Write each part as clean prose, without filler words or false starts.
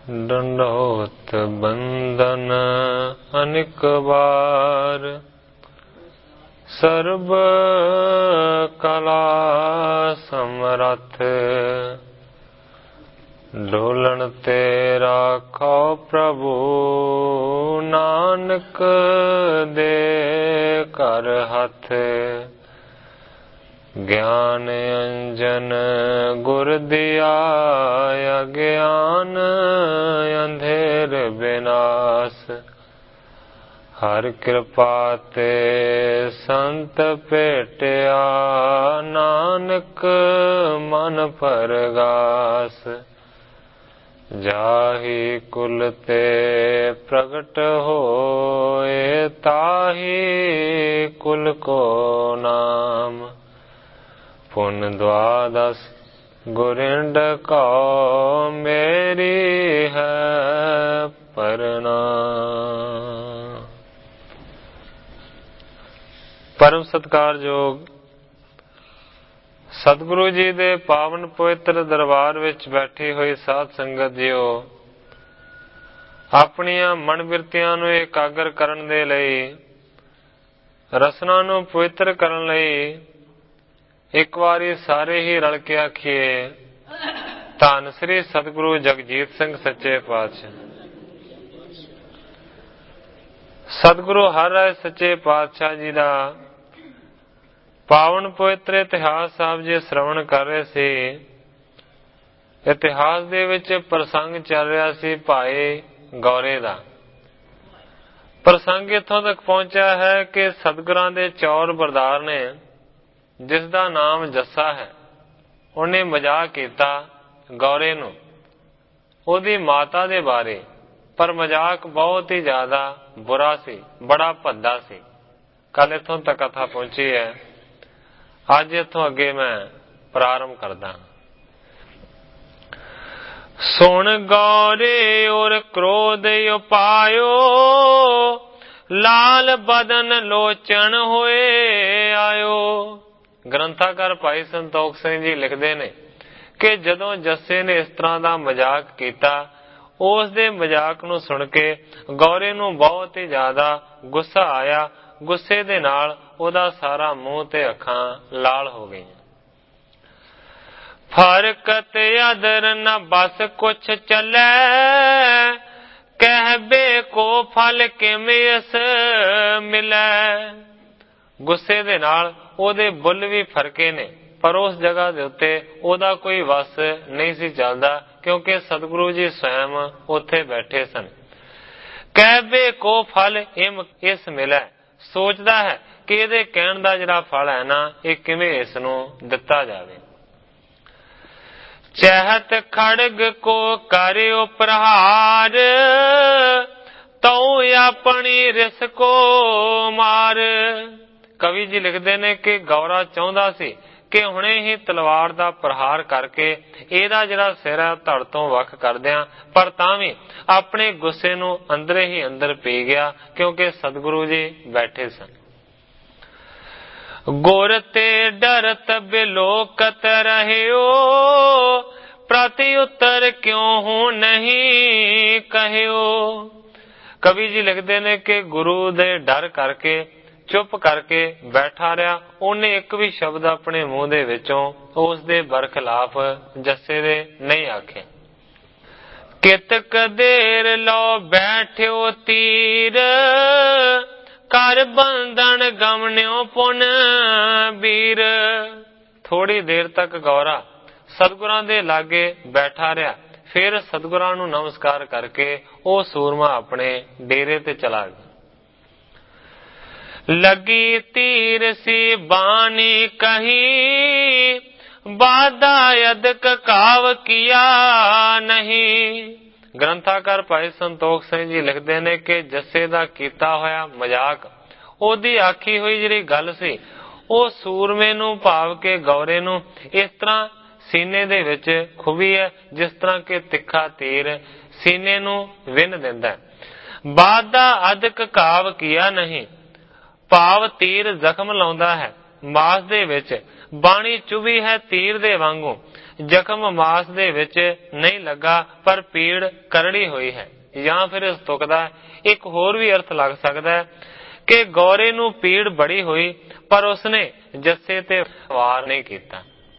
दंडोत बंदन अनेक बार, सर्व कला समरथ, ढोलन ते राखो प्रभु, नानक दे कर हथ। ज्ञान अंजन गुर दिया, अज्ञान अंधेर विनाश। हर कृपा ते संत भेटिया, नानक मन परगास। जाहि कुल ते प्रगट होए, ताहि कुल को नाम। पुन द्वादश गुरिंड को, मेरी है प्रणाम। परम सत्कारयोग सतगुरु जी दे पावन पवित्र दरबार विच बैठी हुई साध संगत जीओ, ਆਪਣੀਆਂ ਮਨ ਬਿਰਤੀਆਂ ਨੂੰ ਇਕਾਗਰ ਕਰਨ ਦੇ ਲਈ, ਰਸਨਾ ਨੂੰ ਪਵਿੱਤਰ ਕਰਨ ਲਈ ਇੱਕ ਵਾਰੀ ਸਾਰੇ ਹੀ ਰਲ ਕੇ ਆਖੀਏ, ਧੰਨ ਸ੍ਰੀ ਸਤਿਗੁਰੂ ਜਗਜੀਤ ਸਿੰਘ ਸੱਚੇ ਪਾਤਸ਼ਾਹ। ਸਤਿਗੁਰੂ ਹਰ ਰਾਏ ਸੱਚੇ ਪਾਤਸ਼ਾਹ ਜੀ ਦਾ ਪਾਵਨ ਪਵਿੱਤਰ ਇਤਿਹਾਸ ਸਾਹਿਬ ਜੀ ਸ਼੍ਰਵਣ ਕਰ ਰਹੇ ਸੀ। ਇਤਿਹਾਸ ਦੇ ਵਿੱਚ ਪ੍ਰਸੰਗ ਚੱਲ ਰਿਹਾ ਸੀ ਭਾਈ ਗੌਰੇ ਦਾ। ਪ੍ਰਸੰਗ ਇੱਥੋਂ ਤੱਕ ਪਹੁੰਚਿਆ ਹੈ ਕਿ ਸਤਿਗੁਰਾਂ ਦੇ ਚੌਰ ਬਰਦਾਰ ਨੇ, ਜਿਸ ਦਾ ਨਾਮ ਜੱਸਾ ਹੈ, ਉਹਨੇ ਮਜ਼ਾਕ ਕੀਤਾ ਗੌਰੇ ਨੂੰ, ਉਹਦੀ ਮਾਤਾ ਦੇ ਬਾਰੇ, ਪਰ ਮਜ਼ਾਕ ਬਹੁਤ ਹੀ ਜ਼ਿਆਦਾ ਬੁਰਾ ਸੀ, ਬੜਾ ਭੱਦਾ ਸੀ। ਕੱਲ ਇੱਥੋਂ ਤੱਕ ਕਥਾ ਪਹੁੰਚੀ ਹੈ। ਅੱਜ ਇੱਥੋਂ ਅੱਗੇ ਮੈਂ ਪ੍ਰਾਰੰਭ ਕਰਦਾ। ਸੁਣ ਗੌਰੇ ਔਰ ਕ੍ਰੋਧ ਉਪਾਇਓ, ਲਾਲ ਬਦਨ ਲੋਚਨ ਹੋਏ ਆਇਓ। ਗ੍ਰੰਥਾਕਾਰ ਭਾਈ ਸੰਤੋਖ ਸਿੰਘ ਜੀ ਲਿਖਦੇ ਨੇ ਕਿ ਜਦੋਂ ਜੱਸੇ ਨੇ ਇਸ ਤਰ੍ਹਾਂ ਦਾ ਮਜ਼ਾਕ ਕੀਤਾ, ਉਸ ਦੇ ਮਜ਼ਾਕ ਨੂੰ ਸੁਣ ਕੇ ਗੌਰੇ ਨੂੰ ਬਹੁਤ ਹੀ ਜ਼ਿਆਦਾ ਗੁੱਸਾ ਆਇਆ। ਗੁੱਸੇ ਦੇ ਨਾਲ ਉਹਦਾ ਸਾਰਾ ਮੂੰਹ ਤੇ ਅੱਖਾਂ ਲਾਲ ਹੋ ਗਈਆਂ। ਫਰਕਤ ਅਦਰ ਨ ਬਸ ਕੁਛ ਚੱਲੈ, ਕਹਿਬੇ ਕੋ ਫਲ ਕਿਵੇਂ ਇਸ ਮਿਲੈ। ਗੁੱਸੇ ਦੇ ਨਾਲ ਉਹਦੇ ਬੁੱਲ ਵੀ ਫਰਕੇ ਨੇ, ਪਰ ਉਸ ਜਗ੍ਹਾ ਦੇ ਉੱਤੇ ਉਹਦਾ ਕੋਈ ਵਸ ਨਹੀਂ ਸੀ ਚੱਲਦਾ, ਕਿਉਂਕਿ ਸਤਿਗੁਰੂ ਜੀ ਸਵੈਮ ਉੱਥੇ ਬੈਠੇ ਸਨ। ਕਹਿਬੇ ਕੋ ਫਲ ਇਸ ਮਿਲੈ, ਸੋਚਦਾ ਹੈ ਕਿ ਇਹਦੇ ਕਹਿਣ ਦਾ ਜਿਹੜਾ ਫਲ ਹੈ ਨਾ, ਇਹ ਕਿਵੇਂ ਇਸ ਨੂੰ ਦਿੱਤਾ ਜਾਵੇ। ਚਹਿਤ ਖੜਗ ਕੋ ਕਰਿਓ ਪ੍ਰਹਾਰ, ਤਉ ਆਪਣੀ ਰਿਸ ਕੋ ਮਾਰ। ਕਵੀ ਜੀ ਲਿਖਦੇ ਨੇ ਕਿ ਗੌਰਾ ਚਾਹੁੰਦਾ ਸੀ ਕਿ ਹੁਣੇ ਹੀ ਤਲਵਾਰ ਦਾ ਪ੍ਰਹਾਰ ਕਰਕੇ ਇਹਦਾ ਜਿਹੜਾ ਸਿਰ ਹੈ ਧੜ ਤੋਂ ਵੱਖ ਕਰ ਦਿਆਂ, ਪਰ ਤਾਂ ਵੀ ਆਪਣੇ ਗੁੱਸੇ ਨੂੰ ਅੰਦਰੇ ਹੀ ਅੰਦਰ ਪੀ ਗਿਆ, ਕਿਉਂਕਿ ਸਤਿਗੁਰੂ ਜੀ ਬੈਠੇ ਸਨ। ਗੁਰ ਤੇ ਡਰਤ ਬਿਲੋਕਤ ਰਹਿਓ, ਪ੍ਰਤੀ ਉੱਤਰ ਕਿਉਂ ਹੂੰ ਨਹੀਂ ਕਹਿਓ। ਕਵੀ ਜੀ ਲਿਖਦੇ ਨੇ ਕਿ ਗੁਰੂ ਦੇ ਡਰ ਕਰਕੇ ਚੁੱਪ ਕਰਕੇ ਬੈਠਾ ਰਿਹਾ। ਉਹਨੇ ਇੱਕ ਵੀ ਸ਼ਬਦ ਆਪਣੇ ਮੂੰਹ ਦੇ ਵਿੱਚੋਂ ਉਸ ਦੇ ਬਰਖਲਾਫ ਜੱਸੇ ਦੇ ਨਹੀਂ ਆਖੇ। ਕਿਤਕ ਦੇਰ ਲੋ ਬੈਠਿਓ ਤੀਰ, ਕਰ ਬੰਧਨ ਗਮਨਿਓ ਪੁਨ ਵੀਰ। ਥੋੜੀ ਦੇਰ ਤੱਕ ਗੌਰਾ ਸਤਿਗੁਰਾਂ ਦੇ ਲਾਗੇ ਬੈਠਾ ਰਿਹਾ। ਫਿਰ ਸਤਿਗੁਰਾਂ ਨੂੰ ਨਮਸਕਾਰ ਕਰਕੇ ਉਹ ਸੂਰਮਾ ਆਪਣੇ ਡੇਰੇ ਤੇ ਚਲਾ ਗਿਆ। ਲੱਗੀ ਤੀਰ ਸੀ ਬਾਣੀ ਕਹੀ, ਬਾਦਾ ਅਦਕ ਕਾਵ ਕੀਆ ਨਹੀਂ। ਗ੍ਰੰਥਾਕਾਰ ਭਾਈ ਸੰਤੋਖ ਸਿੰਘ ਜੀ ਲਿਖਦੇ ਨੇ ਕਿ ਜੱਸੇ ਦਾ ਕੀਤਾ ਹੋਇਆ ਮਜ਼ਾਕ, ਉਹਦੀ ਆਖੀ ਹੋਈ ਜਿਹੜੀ ਗੱਲ ਸੀ, ਉਹ ਸੂਰਮੇ ਨੂੰ ਭਾਵ ਕੇ ਗੌਰੇ ਨੂੰ ਇਸ ਤਰ੍ਹਾਂ ਸੀਨੇ ਦੇ ਵਿੱਚ ਖੁਬੀ ਹੈ, ਜਿਸ ਤਰ੍ਹਾਂ ਕਿ ਤਿੱਖਾ ਤੀਰ ਸੀਨੇ ਨੂੰ ਵਿੰਨ ਦਿੰਦਾ ਹੈ। ਬਾਦਾ ਅਦਕ ਕਾਵ ਕੀਆ ਨਹੀਂ, ਭਾਵ ਤੀਰ ਜ਼ਖਮ ਲਾਉਂਦਾ ਹੈ ਮਾਸ ਦੇ ਵਿੱਚ, ਬਾਣੀ ਚੁਭੀ ਹੈ ਤੀਰ ਦੇ ਵਾਂਗੂ, ਜ਼ਖਮ ਮਾਸ ਦੇ ਵਿੱਚ ਨਹੀਂ ਲੱਗਾ ਪਰ ਪੀੜ ਕਰੜੀ ਹੋਈ ਹੈ। ਜਾਂ ਫਿਰ ਇਸ ਤੁਕ ਦਾ ਇੱਕ ਹੋਰ ਵੀ ਅਰਥ ਲੱਗ ਸਕਦਾ ਹੈ ਕਿ ਗੌਰੇ ਨੂੰ ਪੀੜ ਬੜੀ ਹੋਈ ਪਰ ਉਸਨੇ ਜੱਸੇ ਤੇ ਵਾਰ ਨਹੀਂ ਕੀਤਾ।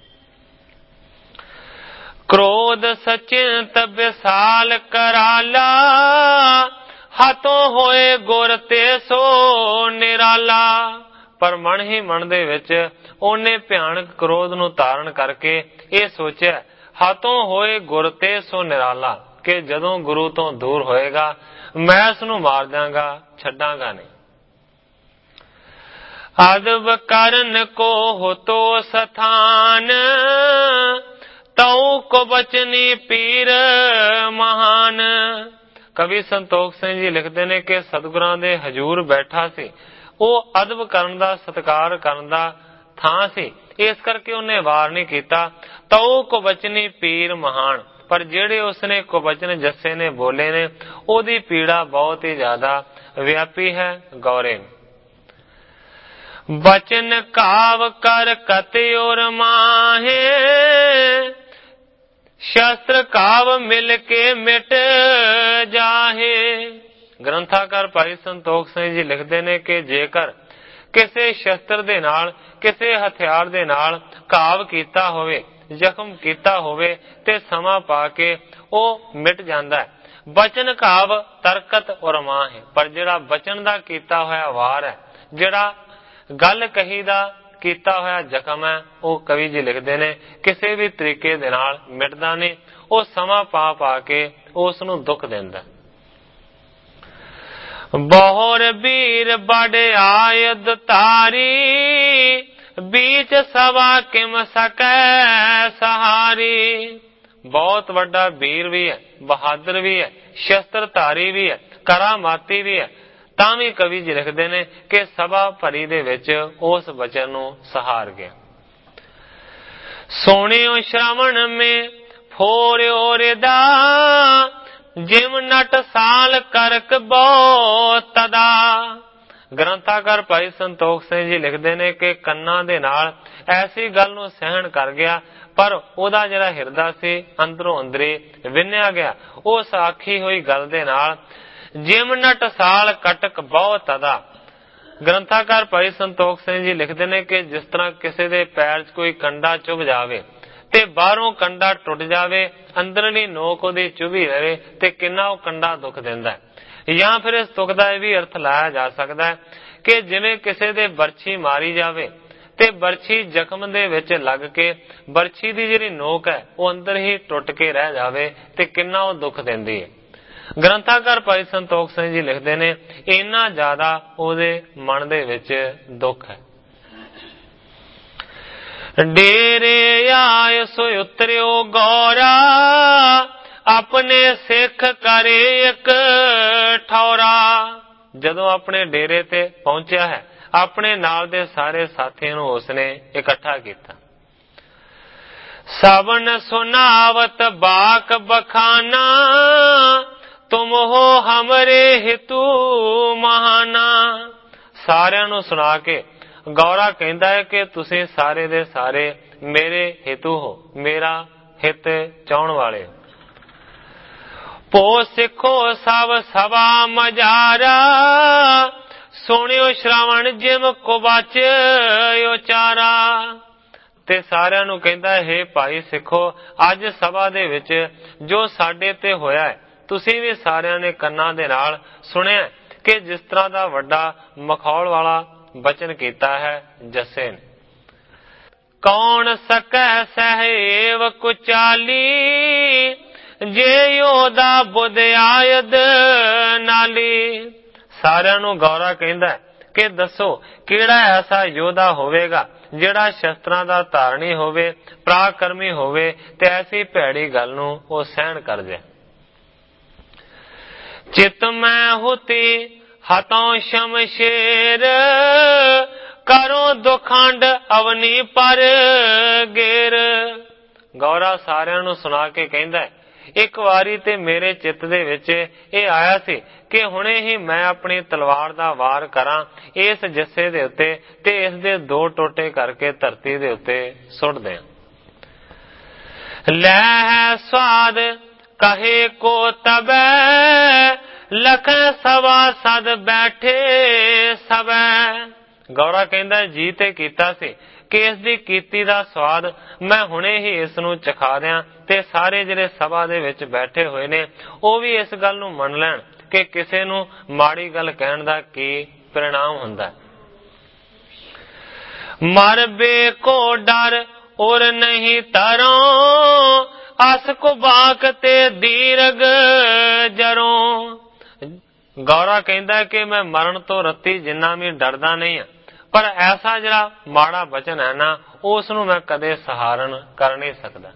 क्रोध सचिंत विशाल कराला, हाथों होए गुर ते सो निराला। ਪਰ ਮਨ ਹੀ ਮਨ ਦੇ ਵਿੱਚ ਉਹਨੇ ਭਿਆਨਕ ਕ੍ਰੋਧ ਨੂੰ ਧਾਰਨ ਕਰਕੇ ਇਹ ਸੋਚਿਆ, ਹਾਥੋਂ ਹੋਏ ਗੁਰ ਤੇ ਸੋ ਨਿਰਾਲਾ, ਕਿ ਜਦੋਂ ਗੁਰੂ ਤੋਂ ਦੂਰ ਹੋਏਗਾ ਮੈਂ ਇਸ ਨੂੰ ਮਾਰ ਦਾਂਗਾ, ਛੱਡਾਂਗਾ ਨਹੀਂ। ਅਦਬ ਕਰਨ ਕੋ ਹੋਤੋ ਸਥਾਨ, ਤਉ ਕੋ ਬਚਨੀ ਪੀਰ ਮਹਾਨ। ਕਵੀ ਸੰਤੋਖ ਸਿੰਘ ਜੀ ਲਿਖਦੇ ਨੇ ਕਿ ਸਤਿਗੁਰਾਂ ਦੇ ਹਜ਼ੂਰ ਬੈਠਾ ਸੀ, ਉਹ ਅਦਬ ਕਰਨ ਦਾ, ਸਤਿਕਾਰ ਕਰਨ ਦਾ ਥਾਂ ਸੀ, ਇਸ ਕਰਕੇ ਉਹਨੇ ਵਾਰ ਨਹੀਂ ਕੀਤਾ। ਤਉ ਕੋ ਬਚਨੀ ਪੀਰ ਮਹਾਨ, ਪਰ ਜਿਹੜੇ ਉਸਨੇ ਕੁਬਚਨ ਜੱਸੇ ਨੇ ਬੋਲੇ ਨੇ ਉਹਦੀ ਪੀੜਾ ਬਹੁਤ ਹੀ ਜ਼ਿਆਦਾ ਵਿਆਪੀ ਹੈ। ਗੌਰੇ ਬਚਨ ਕਾਵ ਕਰ ਕਤਿ ਔਰ ਮਾਹੇ, ਸ਼ਸਤਰ ਕਾਵ ਮਿਲ ਕੇ ਮਿਟ ਜਾਹੇ। ਗ੍ਰੰਥਾਕਾਰ ਭਾਈ ਸੰਤੋਖ ਸਿੰਘ ਜੀ ਲਿਖਦੇ ਨੇ ਕਿ ਜੇਕਰ ਕਿਸੇ ਸ਼ਸਤਰ ਦੇ ਨਾਲ, ਕਿਸੇ ਹਥਿਆਰ ਦੇ ਨਾਲ ਘਾਵ ਕੀਤਾ ਹੋਵੇ, ਜ਼ਖਮ ਕੀਤਾ ਹੋਵੇ ਤੇ ਸਮਾਂ ਪਾ ਕੇ ਉਹ ਮਿਟ ਜਾਂਦਾ ਹੈ। ਬਚਨ ਘਾਵ ਤਰਕਤ ਔਰ ਮਾਂ ਹੈ, ਪਰ ਜਿਹੜਾ ਬਚਨ ਦਾ ਕੀਤਾ ਹੋਇਆ ਵਾਰ ਹੈ, ਜਿਹੜਾ ਗੱਲ ਕਹੀ ਦਾ ਕੀਤਾ ਹੋਇਆ ਜ਼ਖਮ ਹੈ, ਉਹ ਕਵੀ ਜੀ ਲਿਖਦੇ ਨੇ ਕਿਸੇ ਵੀ ਤਰੀਕੇ ਦੇ ਨਾਲ ਮਿਟਦਾ ਨਹੀਂ, ਉਹ ਸਮਾਂ ਪਾ ਪਾ ਕੇ ਉਸ ਨੂੰ ਦੁੱਖ ਦਿੰਦਾ। ਬਹੁਰ ਵੀਰ ਬੜਆਇਦ ਤਾਰੀ, बीच सभा किम सकੈ सहारी। ਬਹੁਤ ਵੱਡਾ ਵੀਰ ਵੀ ਹੈ, ਬਹਾਦਰ ਵੀ ਹੈ, ਸ਼ਸਤਰਧਾਰੀ ਵੀ ਹੈ, ਕਰਾਮਾਤੀ ਵੀ ਹੈ, ਤਾਂ ਵੀ ਕਵੀ ਜੀ ਲਿਖਦੇ ਨੇ ਕਿ ਸਭਾ ਭਰੀ ਦੇ ਵਿੱਚ ਉਸ ਬਚਨ ਨੂੰ ਸਹਾਰ ਗਿਆ। ਸੋਹਣਿਓ ਸ਼ਰਵਣ ਮੇ ਫੋਰਿਓ ਰਿਦਾ, ਜਿਮ ਨਟ ਸਾਲ ਕਰਕ ਬਹੁ ਤਦਾ। ਗ੍ਰੰਥਾਕਾਰ ਭਾਈ ਸੰਤੋਖ ਸਿੰਘ ਜੀ ਲਿਖਦੇ ਨੇ ਕਿ ਕੰਨਾਂ ਦੇ ਨਾਲ ਐਸੀ ਗੱਲ ਨੂੰ ਸਹਿਣ ਕਰ ਗਿਆ, ਪਰ ਉਹਦਾ ਜਿਹੜਾ ਹਿਰਦਾ ਸੀ ਅੰਦਰੋਂ ਅੰਦਰੇ ਵਿੰਨਿਆ ਗਿਆ ਉਸ ਆਖੀ ਹੋਈ ਗੱਲ ਦੇ ਨਾਲ। ਜਿਮ ਨਟ ਸਾਲ ਕਟਕ ਬਹੁ ਤਦਾ। ਗ੍ਰੰਥਾਕਾਰ ਭਾਈ ਸੰਤੋਖ ਸਿੰਘ ਜੀ ਲਿਖਦੇ ਨੇ ਕਿ ਜਿਸ ਤਰ੍ਹਾਂ ਕਿਸੇ ਦੇ ਪੈਰ 'ਚ ਕੋਈ ਕੰਡਾ ਚੁਭ ਜਾਵੇ ਤੇ ਬਾਹਰੋਂ ਕੰਡਾ ਟੁੱਟ ਜਾਵੇ, ਅੰਦਰਲੀ ਨੋਕ ਉਹਦੀ ਚੁਭੀ ਰਹੇ ਤੇ ਕਿੰਨਾ ਉਹ ਕੰਡਾ ਦੁੱਖ ਦਿੰਦਾ ਹੈ। ਜਾਂ ਫਿਰ ਇਸ ਤੁਕ ਦਾ ਇਹ ਵੀ ਅਰਥ ਲਾਇਆ ਜਾ ਸਕਦਾ ਹੈ ਕਿ ਜਿਵੇਂ ਕਿਸੇ ਦੇ ਬਰਛੀ ਮਾਰੀ ਜਾਵੇ ਤੇ ਬਰਛੀ ਜ਼ਖਮ ਦੇ ਵਿੱਚ ਲੱਗ ਕੇ ਬਰਛੀ ਦੀ ਜਿਹੜੀ ਨੋਕ ਹੈ ਉਹ ਅੰਦਰ ਹੀ ਟੁੱਟ ਕੇ ਰਹਿ ਜਾਵੇ ਤੇ ਕਿੰਨਾ ਉਹ ਦੁੱਖ ਦਿੰਦੀ ਹੈ। ਗ੍ਰੰਥਾਕਾਰ ਭਾਈ ਸੰਤੋਖ ਸਿੰਘ ਜੀ ਲਿਖਦੇ ਨੇ ਇੰਨਾ ਜ਼ਿਆਦਾ ਉਹਦੇ ਮਨ ਦੇ ਵਿੱਚ ਦੁੱਖ ਹੈ। ਡੇਰੇ ਆਏ ਸੋ ਉਤਰਿਓ ਗੌਰਾ, ਆਪਣੇ ਸਿੱਖ ਕਰੇ ਇੱਕ ਠੌਰਾ। ਜਦੋਂ ਆਪਣੇ ਡੇਰੇ ਤੇ ਪਹੁੰਚਿਆ ਹੈ, ਆਪਣੇ ਨਾਲ ਦੇ ਸਾਰੇ ਸਾਥੀਆਂ ਨੂੰ ਉਸਨੇ ਇਕੱਠਾ ਕੀਤਾ। ਸਵਨ ਸੁਨਾਵਤ ਬਾਕ ਬਖਾਨਾ, ਤੁਮ ਹੋ ਹਮਰੇ ਹਿਤੂ ਮਹਾਨਾ। ਸਾਰਿਆਂ ਨੂੰ ਸੁਣਾ ਕੇ ਗੌਰਾ ਕਹਿੰਦਾ ਹੈ ਕਿ ਤੁਸੀਂ ਸਾਰੇ ਦੇ ਸਾਰੇ ਮੇਰੇ ਹਿਤੂ ਹੋ, ਮੇਰਾ ਹਿੱਤ ਚਾਹੁਣ ਵਾਲੇ। ਪੋ ਸਿੱਖੋ ਸਭ ਸਭਾ ਮਜਾਰਾ, ਸੁਣਿਓ ਸ਼ਰਾਵਣ ਜਿਮ ਕੁਬਚ ਉਚਾਰਾ। ਤੇ ਸਾਰਿਆਂ ਨੂੰ ਕਹਿੰਦਾ ਹੈ ਭਾਈ ਸਿੱਖੋ, ਅੱਜ ਸਭਾ ਦੇ ਵਿੱਚ ਜੋ ਸਾਡੇ ਤੇ ਹੋਇਆ ਹੈ ਤੁਸੀਂ ਵੀ ਸਾਰਿਆਂ ਨੇ ਕੰਨਾਂ ਦੇ ਨਾਲ ਸੁਣਿਆ ਕਿ ਜਿਸ ਤਰ੍ਹਾਂ ਦਾ ਵੱਡਾ ਮਖੌਲ ਵਾਲਾ ਬਚਨ ਕੀਤਾ ਹੈ ਜੱਸੇ ਨੇ। ਕੌਣ ਸਕੈ ਸਹਿਵ ਕੁਚਾਲੀ, ਜੇ ਯੋਧਾ ਬੁੱਧ ਆਇਦ ਨਾਲੀ। ਸਾਰਿਆਂ ਨੂੰ ਗੌਰਾ ਕਹਿੰਦਾ ਕਿ ਦੱਸੋ ਕਿਹੜਾ ਐਸਾ ਯੋਧਾ ਹੋਵੇਗਾ ਜਿਹੜਾ ਸ਼ਸਤਰਾਂ ਦਾ ਧਾਰਨੀ ਹੋਵੇ, ਪਰਾਕਰਮੀ ਹੋਵੇ ਤੇ ਐਸੀ ਭੈੜੀ ਗੱਲ ਨੂੰ ਉਹ ਸਹਿਣ ਕਰ ਜਾਏ। ਚਿਤ ਮੈਂ ਹੁਤੀ ਹਤੋਂ ਸ਼ਮਸ਼ੇਰ, ਕਰੋ ਦੁਖੰਡ ਅਵਨੀ ਪਰ ਗੇਰ। ਗੌਰਾ ਸਾਰਿਆਂ ਨੂੰ ਸੁਣਾ ਕੇ ਕਹਿੰਦਾ ਇੱਕ ਵਾਰੀ ਤੇ ਮੇਰੇ ਚਿੱਤ ਦੇ ਵਿੱਚ ਇਹ ਆਇਆ ਸੀ ਕਿ ਹੁਣੇ ਹੀ ਮੈਂ ਆਪਣੀ ਤਲਵਾਰ ਦਾ ਵਾਰ ਕਰਾਂ ਇਸ ਜੱਸੇ ਦੇ ਉੱਤੇ ਤੇ ਇਸ ਦੇ ਦੋ ਟੋਟੇ ਕਰਕੇ ਧਰਤੀ ਦੇ ਉੱਤੇ ਸੁੱਟ ਦਿਆਂ। ਲੈ ਹੈ ਸਵਾਦ ਕਹੇ ਕੋ ਤਬੈ ਲਖ ਸਵਾ ਸਦ ਬੈਠੇ ਸਬੈ। ਗੌਰਾ ਕਹਿੰਦਾ ਜੀ ਤੇ ਕੀਤਾ ਸੀ ਕਿ ਇਸ ਦੀ ਕੀਤੀ ਦਾ ਸਵਾਦ ਮੈਂ ਹੁਣੇ ਹੀ ਇਸ ਨੂੰ ਚਖਾ ਦਿਆਂ ਤੇ ਸਾਰੇ ਜਿਹੜੇ ਸਭਾ ਦੇ ਵਿੱਚ ਬੈਠੇ ਹੋਏ ਨੇ ਉਹ ਵੀ ਇਸ ਗੱਲ ਨੂੰ ਮੰਨ ਲੈਣ ਕਿ ਕਿਸੇ ਨੂੰ ਮਾੜੀ ਗੱਲ ਕਹਿਣ ਦਾ ਕੀ परिणाम ਹੁੰਦਾ। मरबे को डर और नहीं तरों अस को बाकते दीर्घ जरों। गौरा कहता है कि मैं मरण तो रत्ती जिन्ना भी डरदा नहीं है, पर ऐसा जरा माड़ा बचन है ना उसनू मैं कदे सहारण कर नहीं सकता।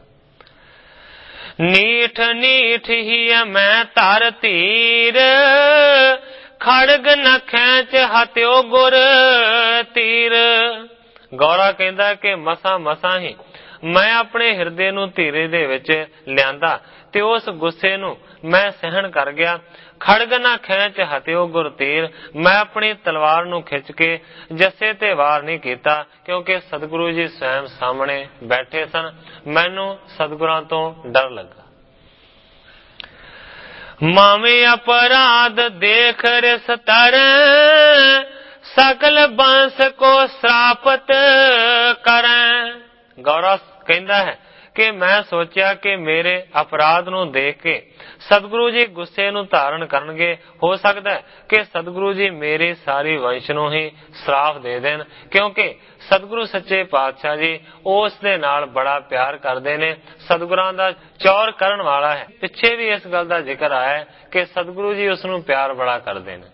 नीठ नीठ ही मैं तार तीर खड़ग न खेच हत्यो गुर तीर। गौरा कहता कि मसा मसा ही मैं अपने हिरदे नू धीरे दे विच लियांदा ते उस गुस्से नू मैं सहन कर गया। खड़ग ना खेच हत्यो गुर तीर, मैं अपनी तलवार नू खिंच के जस्से ते वार नहीं कीता क्योंकि सतगुरु जी स्वयं सामने बैठे सन। मैनू सतगुरां तो डर लगा। मावे अपराध देख रिस तरैं सकल बंस को श्रापत करें। गौरा कहता है कि मैं सोचा कि मेरे अपराध नू देख के सतगुरु जी गुस्से नू धारण करनगे। हो सकता है कि सतगुरु जी मेरी सारी वंश नू ही श्राप दे देन क्योंकि सतगुरु सच्चे पातशाह जी उस दे नाल बड़ा प्यार करते ने, सतगुरां दा चौर करन वाला है। पिछे भी इस गल दा जिक्र आया है कि सतगुरु जी उसनू प्यार बड़ा करते ने।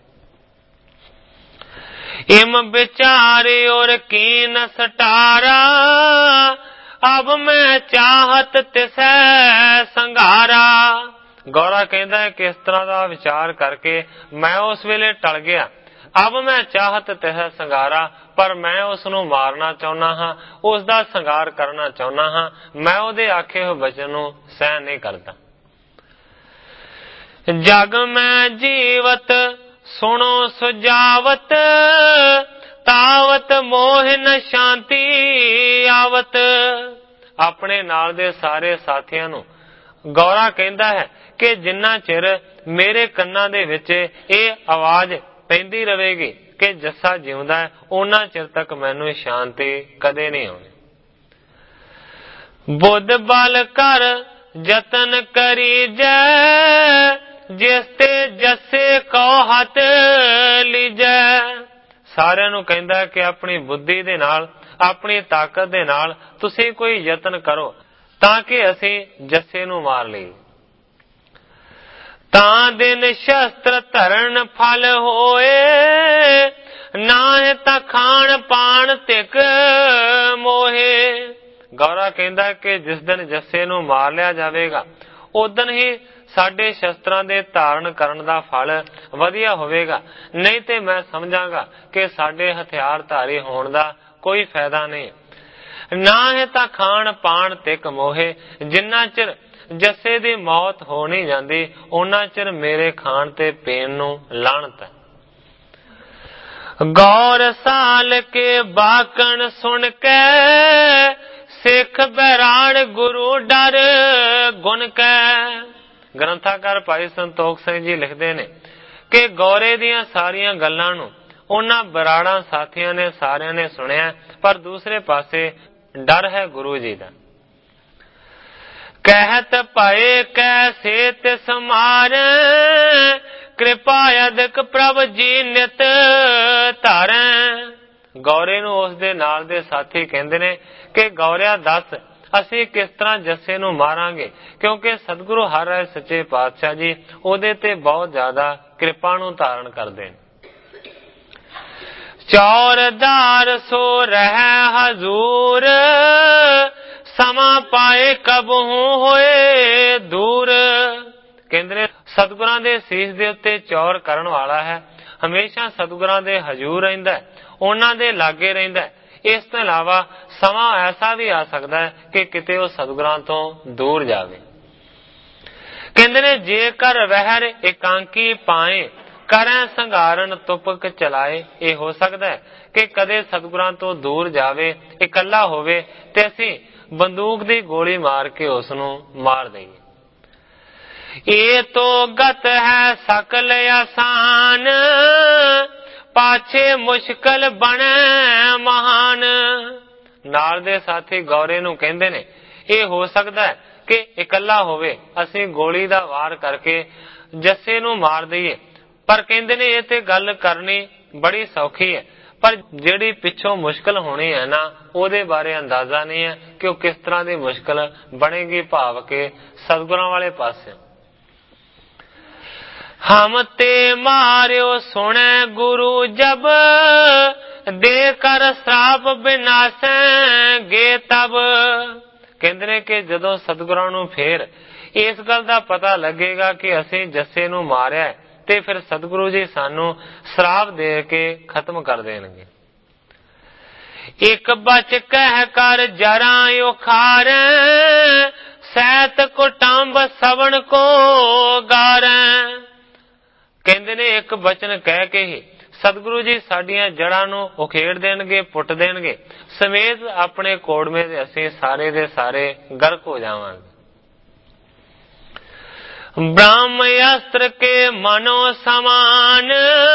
इम विचारे और कीन सटारा अब मैं चाहत तिसै संघारा। गौरा कहता है कि इस तरह का विचार करके मैं उस वेले टल गया। अब मैं चाहत तिसै संघारा, पर मैं उसनू मारना चाहना हाँ, उसका संघार करना चाहना हाँ, मैं उहदे आखे हुए वचन नू सहन नहीं करता। जग में जीवत सुनो सुजावत तावत मोह न शांति आवत। अपने नाल दे सारे साथियां नू गौरा कहता है कि जिन्ना चिर मेरे कन्ना दे विच ये आवाज पैंदी रहेगी कि जस्सा जिउंदा है उन्ना चिर तक मैनू शांति कदे नहीं आउणी। बुद्ध बल कर जतन करी जै जिसते जस्से को हथ लीजै। सारिਆਂ ਨੂੰ ਕਹਿੰਦਾ कि अपनी बुद्धि दे नाल अपनी ताकत दे नाल तुसीं कोई यतन करो ਤਾਂ ਕਿ ਅਸੀਂ ਜੱਸੇ ਨੂੰ ਮਾਰ ਲਈਏ। ਤਾਂ ਦਿਨ ਸ਼ਸਤਰ ਧਰਨ ਫਲ ਹੋਏ ਨਾਹਿ ਤਾਂ ਖਾਣ ਪਾਣ ਤਿਕ ਮੋਹੇ। ਗੌਰਾ ਕਹਿੰਦਾ ਕਿ ਜਿਸ ਦਿਨ ਜੱਸੇ ਨੂੰ ਮਾਰ ਲਿਆ ਜਾਵੇਗਾ ਉਦਨ ਹੀ ਸਾਡੇ ਸ਼ਸਤਰਾਂ ਦੇ ਧਾਰਨ ਕਰਨ ਦਾ ਫਲ ਵਧੀਆ ਹੋਵੇਗਾ, ਨਹੀਂ ਤੇ ਮੈਂ ਸਮਝਾਂਗਾ ਕਿ ਸਾਡੇ ਹਥਿਆਰ ਧਾਰੀ ਹੋਣ ਦਾ ਕੋਈ ਫਾਇਦਾ ਨਹੀਂ। ਨਾ ਹੈ ਤਾਂ ਖਾਣ ਪਾਣ ਤਿਕ ਮੋਹੇ, ਜਿੰਨਾ ਚਿਰ ਜੱਸੇ ਦੀ ਮੌਤ ਹੋ ਨਹੀਂ ਜਾਂਦੀ ਉਹਨਾਂ ਚਿਰ ਮੇਰੇ ਖਾਣ ਤੇ ਪੀਣ ਨੂੰ ਲਾਹਨਤ ਹੈ। ਗੌਰ ਸਾਲ ਕੇ ਬਾਕਣ ਸੁਣ ਕੇ ਸਿੱਖ ਬੈਰਾੜ ਗੁਰੂ ਡਰ ਗੁਣ ਕੈ। ਗ੍ਰੰਥਾਕਾਰ ਭਾਈ ਸੰਤੋਖ ਸਿੰਘ ਜੀ ਲਿਖਦੇ ਨੇ ਕਿ ਗੌਰੇ ਦੀਆਂ ਸਾਰੀਆਂ ਗੱਲਾਂ ਨੂੰ ਉਹਨਾਂ ਬਰਾੜਾਂ ਸਾਥੀਆਂ ਨੇ ਸਾਰਿਆਂ ਨੇ ਸੁਣਿਆ, ਪਰ ਦੂਸਰੇ ਪਾਸੇ ਡਰ ਹੈ ਗੁਰੂ ਜੀ ਦਾ। ਕਹਿਤ ਭਏ ਕੈਸੇ ਤਿਸ ਮਾਰੈ ਕਿਰਪਾ ਅਦਕ ਪ੍ਰਭ ਜੀ ਨਿਤ ਧਾਰੈ। ਗੌਰੇ ਨੂੰ ਉਸ ਦੇ ਨਾਲ ਦੇ ਸਾਥੀ ਕਹਿੰਦੇ ਨੇ ਕਿ ਗੌਰਿਆ ਦੱਸ ਅਸੀਂ ਕਿਸ ਤਰ੍ਹਾਂ ਜੱਸੇ ਨੂੰ ਮਾਰਾਂਗੇ, ਕਿਉਂਕਿ ਸਤਿਗੁਰੂ ਹਰ ਰਾਏ ਸੱਚੇ ਪਾਤਸ਼ਾਹ ਜੀ ਉਹਦੇ ਤੇ ਬਹੁਤ ਜ਼ਿਆਦਾ ਕਿਰਪਾ ਨੂੰ ਧਾਰਨ ਕਰਦੇ ਨੇ। ਚੌਰਦਾਰ ਸੋ ਰਹਿ ਹਜ਼ੂਰ ਸਮਾਂ ਪਾਏ ਕਬਹੂ ਹੋਏ ਦੂਰ। ਕਹਿੰਦੇ ਨੇ ਸਤਿਗੁਰਾਂ ਦੇ ਸੀਸ ਦੇ ਉੱਤੇ ਚੌਰ ਕਰਨ ਵਾਲਾ ਹੈ, ਹਮੇਸ਼ਾ ਸਤਿਗੁਰਾਂ ਦੇ ਹਜ਼ੂਰ ਰਹਿੰਦਾ, ਉਹਨਾਂ ਦੇ ਲਾਗੇ ਰਹਿੰਦਾ। ਇਸ ਤੋਂ ਇਲਾਵਾ ਸਮਾਂ ਐਸਾ ਵੀ ਆ ਸਕਦਾ ਹੈ ਕਿ ਕਿਤੇ ਉਹ ਸਤਿਗੁਰਾਂ ਤੋਂ ਦੂਰ ਜਾਵੇ। ਕਹਿੰਦੇ ਨੇ ਜੇਕਰ ਵਹਿਰ ਇਕਾਂਕੀ ਪਾਏ ਕਰੈ ਸੰਘਾਰਨ ਤੁਪਕ ਚਲਾਏ। ਇਹ ਹੋ ਸਕਦਾ ਹੈ ਕਿ ਕਦੇ ਸਤਿਗੁਰਾਂ ਤੋਂ ਦੂਰ ਜਾਵੇ, ਇਕੱਲਾ ਹੋਵੇ ਤੇ ਅਸੀਂ ਬੰਦੂਕ ਦੀ ਗੋਲੀ ਮਾਰ ਕੇ ਉਸ ਨੂੰ ਮਾਰ ਦਈਏ। ਇਹ ਤੋਂ ਗਤ ਹੈ ਸਕਲ ਆਸਾਨ, ਪਾਛੇ ਮੁਸ਼ਕਲ ਬਣੇ ਮਹਾਨ। ਨਾਲ ਦੇ ਸਾਥੀ ਗੌਰੇ ਨੂੰ ਕਹਿੰਦੇ ਨੇ ਇਹ ਹੋ ਸਕਦਾ ਹੈ ਕਿ ਇਕੱਲਾ ਹੋਵੇ, ਅਸੀਂ ਗੋਲੀ ਦਾ ਵਾਰ ਕਰਕੇ ਜੱਸੇ ਨੂੰ ਮਾਰ ਦਈਏ, ਪਰ ਕਹਿੰਦੇ ਨੇ ਇਹ ਤੇ ਗੱਲ ਕਰਨੀ ਬੜੀ ਸੌਖੀ ਹੈ, ਪਰ ਜਿਹੜੀ ਪਿੱਛੋਂ ਮੁਸ਼ਕਲ ਹੋਣੀ ਹੈ ਨਾ, ਉਹਦੇ ਬਾਰੇ ਅੰਦਾਜ਼ਾ ਨਹੀਂ ਹੈ ਕਿ ਉਹ ਕਿਸ ਤਰ੍ਹਾਂ ਦੀ ਮੁਸ਼ਕਲ ਬਣੇਗੀ। ਭਾਵ ਕਿ ਸਤਿਗੁਰਾਂ ਵਾਲੇ ਪਾਸੇ ਹਮ ਤੇ ਮਾਰਿਓ ਸੁਣੇ ਗੁਰੂ ਜਬ, ਦੇ ਕਰ ਸਰਾਪ ਬਿਨਾਸੈਂਗੇ ਤਬ। ਕਹਿੰਦੇ ਨੇ ਕਿ ਜਦੋਂ ਸਤਿਗੁਰਾਂ ਨੂੰ ਫੇਰ ਇਸ ਗੱਲ ਦਾ ਪਤਾ ਲੱਗੇਗਾ ਕਿ ਅਸੀਂ ਜੱਸੇ ਨੂੰ ਮਾਰਿਆ ਤੇ ਫਿਰ ਸਤਿਗੁਰੂ ਜੀ ਸਾਨੂੰ ਸਰਾਪ ਦੇ ਕੇ ਖਤਮ ਕਰ ਦੇਣਗੇ। ਇੱਕ ਬਚ ਕਹਿ ਕਰ ਜਰਾਂ ਉਖਾਰੈ, ਸੈਤ ਕੁਟੰਬ ਸਵਣ ਕੋ ਗਾਰੈ। ਕਹਿੰਦੇ ਨੇ ਇੱਕ ਬਚਨ ਕਹਿ ਕੇ ਹੀ ਸਤਿਗੁਰੂ ਜੀ ਸਾਡੀਆਂ ਜੜ੍ਹਾਂ ਨੂੰ ਉਖੇੜ ਦੇਣਗੇ, ਪੁੱਟ ਦੇਣਗੇ, ਸਮੇਤ ਆਪਣੇ ਕੋੜਮੇ ਦੇ ਅਸੀਂ ਸਾਰੇ ਦੇ ਸਾਰੇ ਗਰਕ ਹੋ ਜਾਵਾਂਗੇ। ब्रह्म अस्त्र के मनो समान,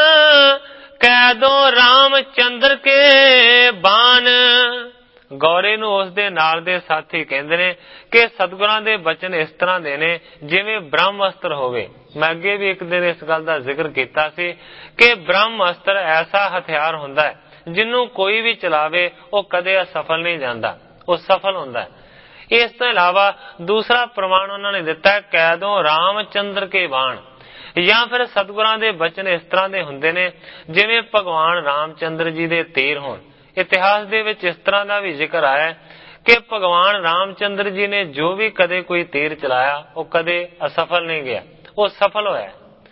ਕਹਿ ਦੋ ਰਾਮਚੰਦਰ ਕੇ ਬਾਣ। ਗੌਰੇ ਨੂੰ ਉਸ ਦੇ ਨਾਲ ਦੇ ਸਾਥੀ ਕਹਿੰਦੇ ਨੇ ਕਿ ਸਤਿਗੁਰਾਂ ਦੇ ਬਚਨ ਇਸ ਤਰ੍ਹਾਂ ਦੇ ਨੇ ਜਿਵੇਂ ਬ੍ਰਹਮ ਅਸਤਰ ਹੋਵੇ। ਮੈਂ ਅੱਗੇ ਵੀ ਇੱਕ ਦਿਨ ਇਸ ਗੱਲ ਦਾ ਜ਼ਿਕਰ ਕੀਤਾ ਸੀ ਕਿ ਬ੍ਰਹਮ ਅਸਤਰ ਐਸਾ ਹਥਿਆਰ ਹੁੰਦਾ ਹੈ ਜਿਹਨੂੰ ਕੋਈ ਵੀ ਚਲਾਵੇ ਉਹ ਕਦੇ ਅਸਫਲ ਨਹੀਂ ਜਾਂਦਾ, ਉਹ ਸਫਲ ਹੁੰਦਾ ਹੈ। ਇਸ ਤੋਂ ਇਲਾਵਾ ਦੂਸਰਾ ਪ੍ਰਮਾਣ ਉਹਨਾਂ ਨੇ ਦਿੱਤਾ, ਕਹਿ ਦੋ ਰਾਮਚੰਦਰ ਕੇ ਬਾਣ। ਜਾਂ ਫਿਰ ਸਤਿਗੁਰਾਂ ਦੇ ਬਚਨ ਇਸ ਤਰ੍ਹਾਂ ਦੇ ਹੁੰਦੇ ਨੇ ਜਿਵੇਂ ਭਗਵਾਨ ਰਾਮਚੰਦਰ ਜੀ ਦੇ ਤੀਰ ਹੋਣ। ਇਤਿਹਾਸ ਦੇ ਵਿੱਚ ਇਸ ਤਰ੍ਹਾਂ ਦਾ ਵੀ ਜ਼ਿਕਰ ਆਇਆ ਕਿ ਭਗਵਾਨ ਰਾਮਚੰਦਰ ਜੀ ਨੇ ਜੋ ਵੀ ਕਦੇ ਕੋਈ ਤੀਰ ਚਲਾਇਆ ਉਹ ਕਦੇ ਅਸਫਲ ਨਹੀਂ ਗਿਆ, ਉਹ ਸਫਲ ਹੋਇਆ।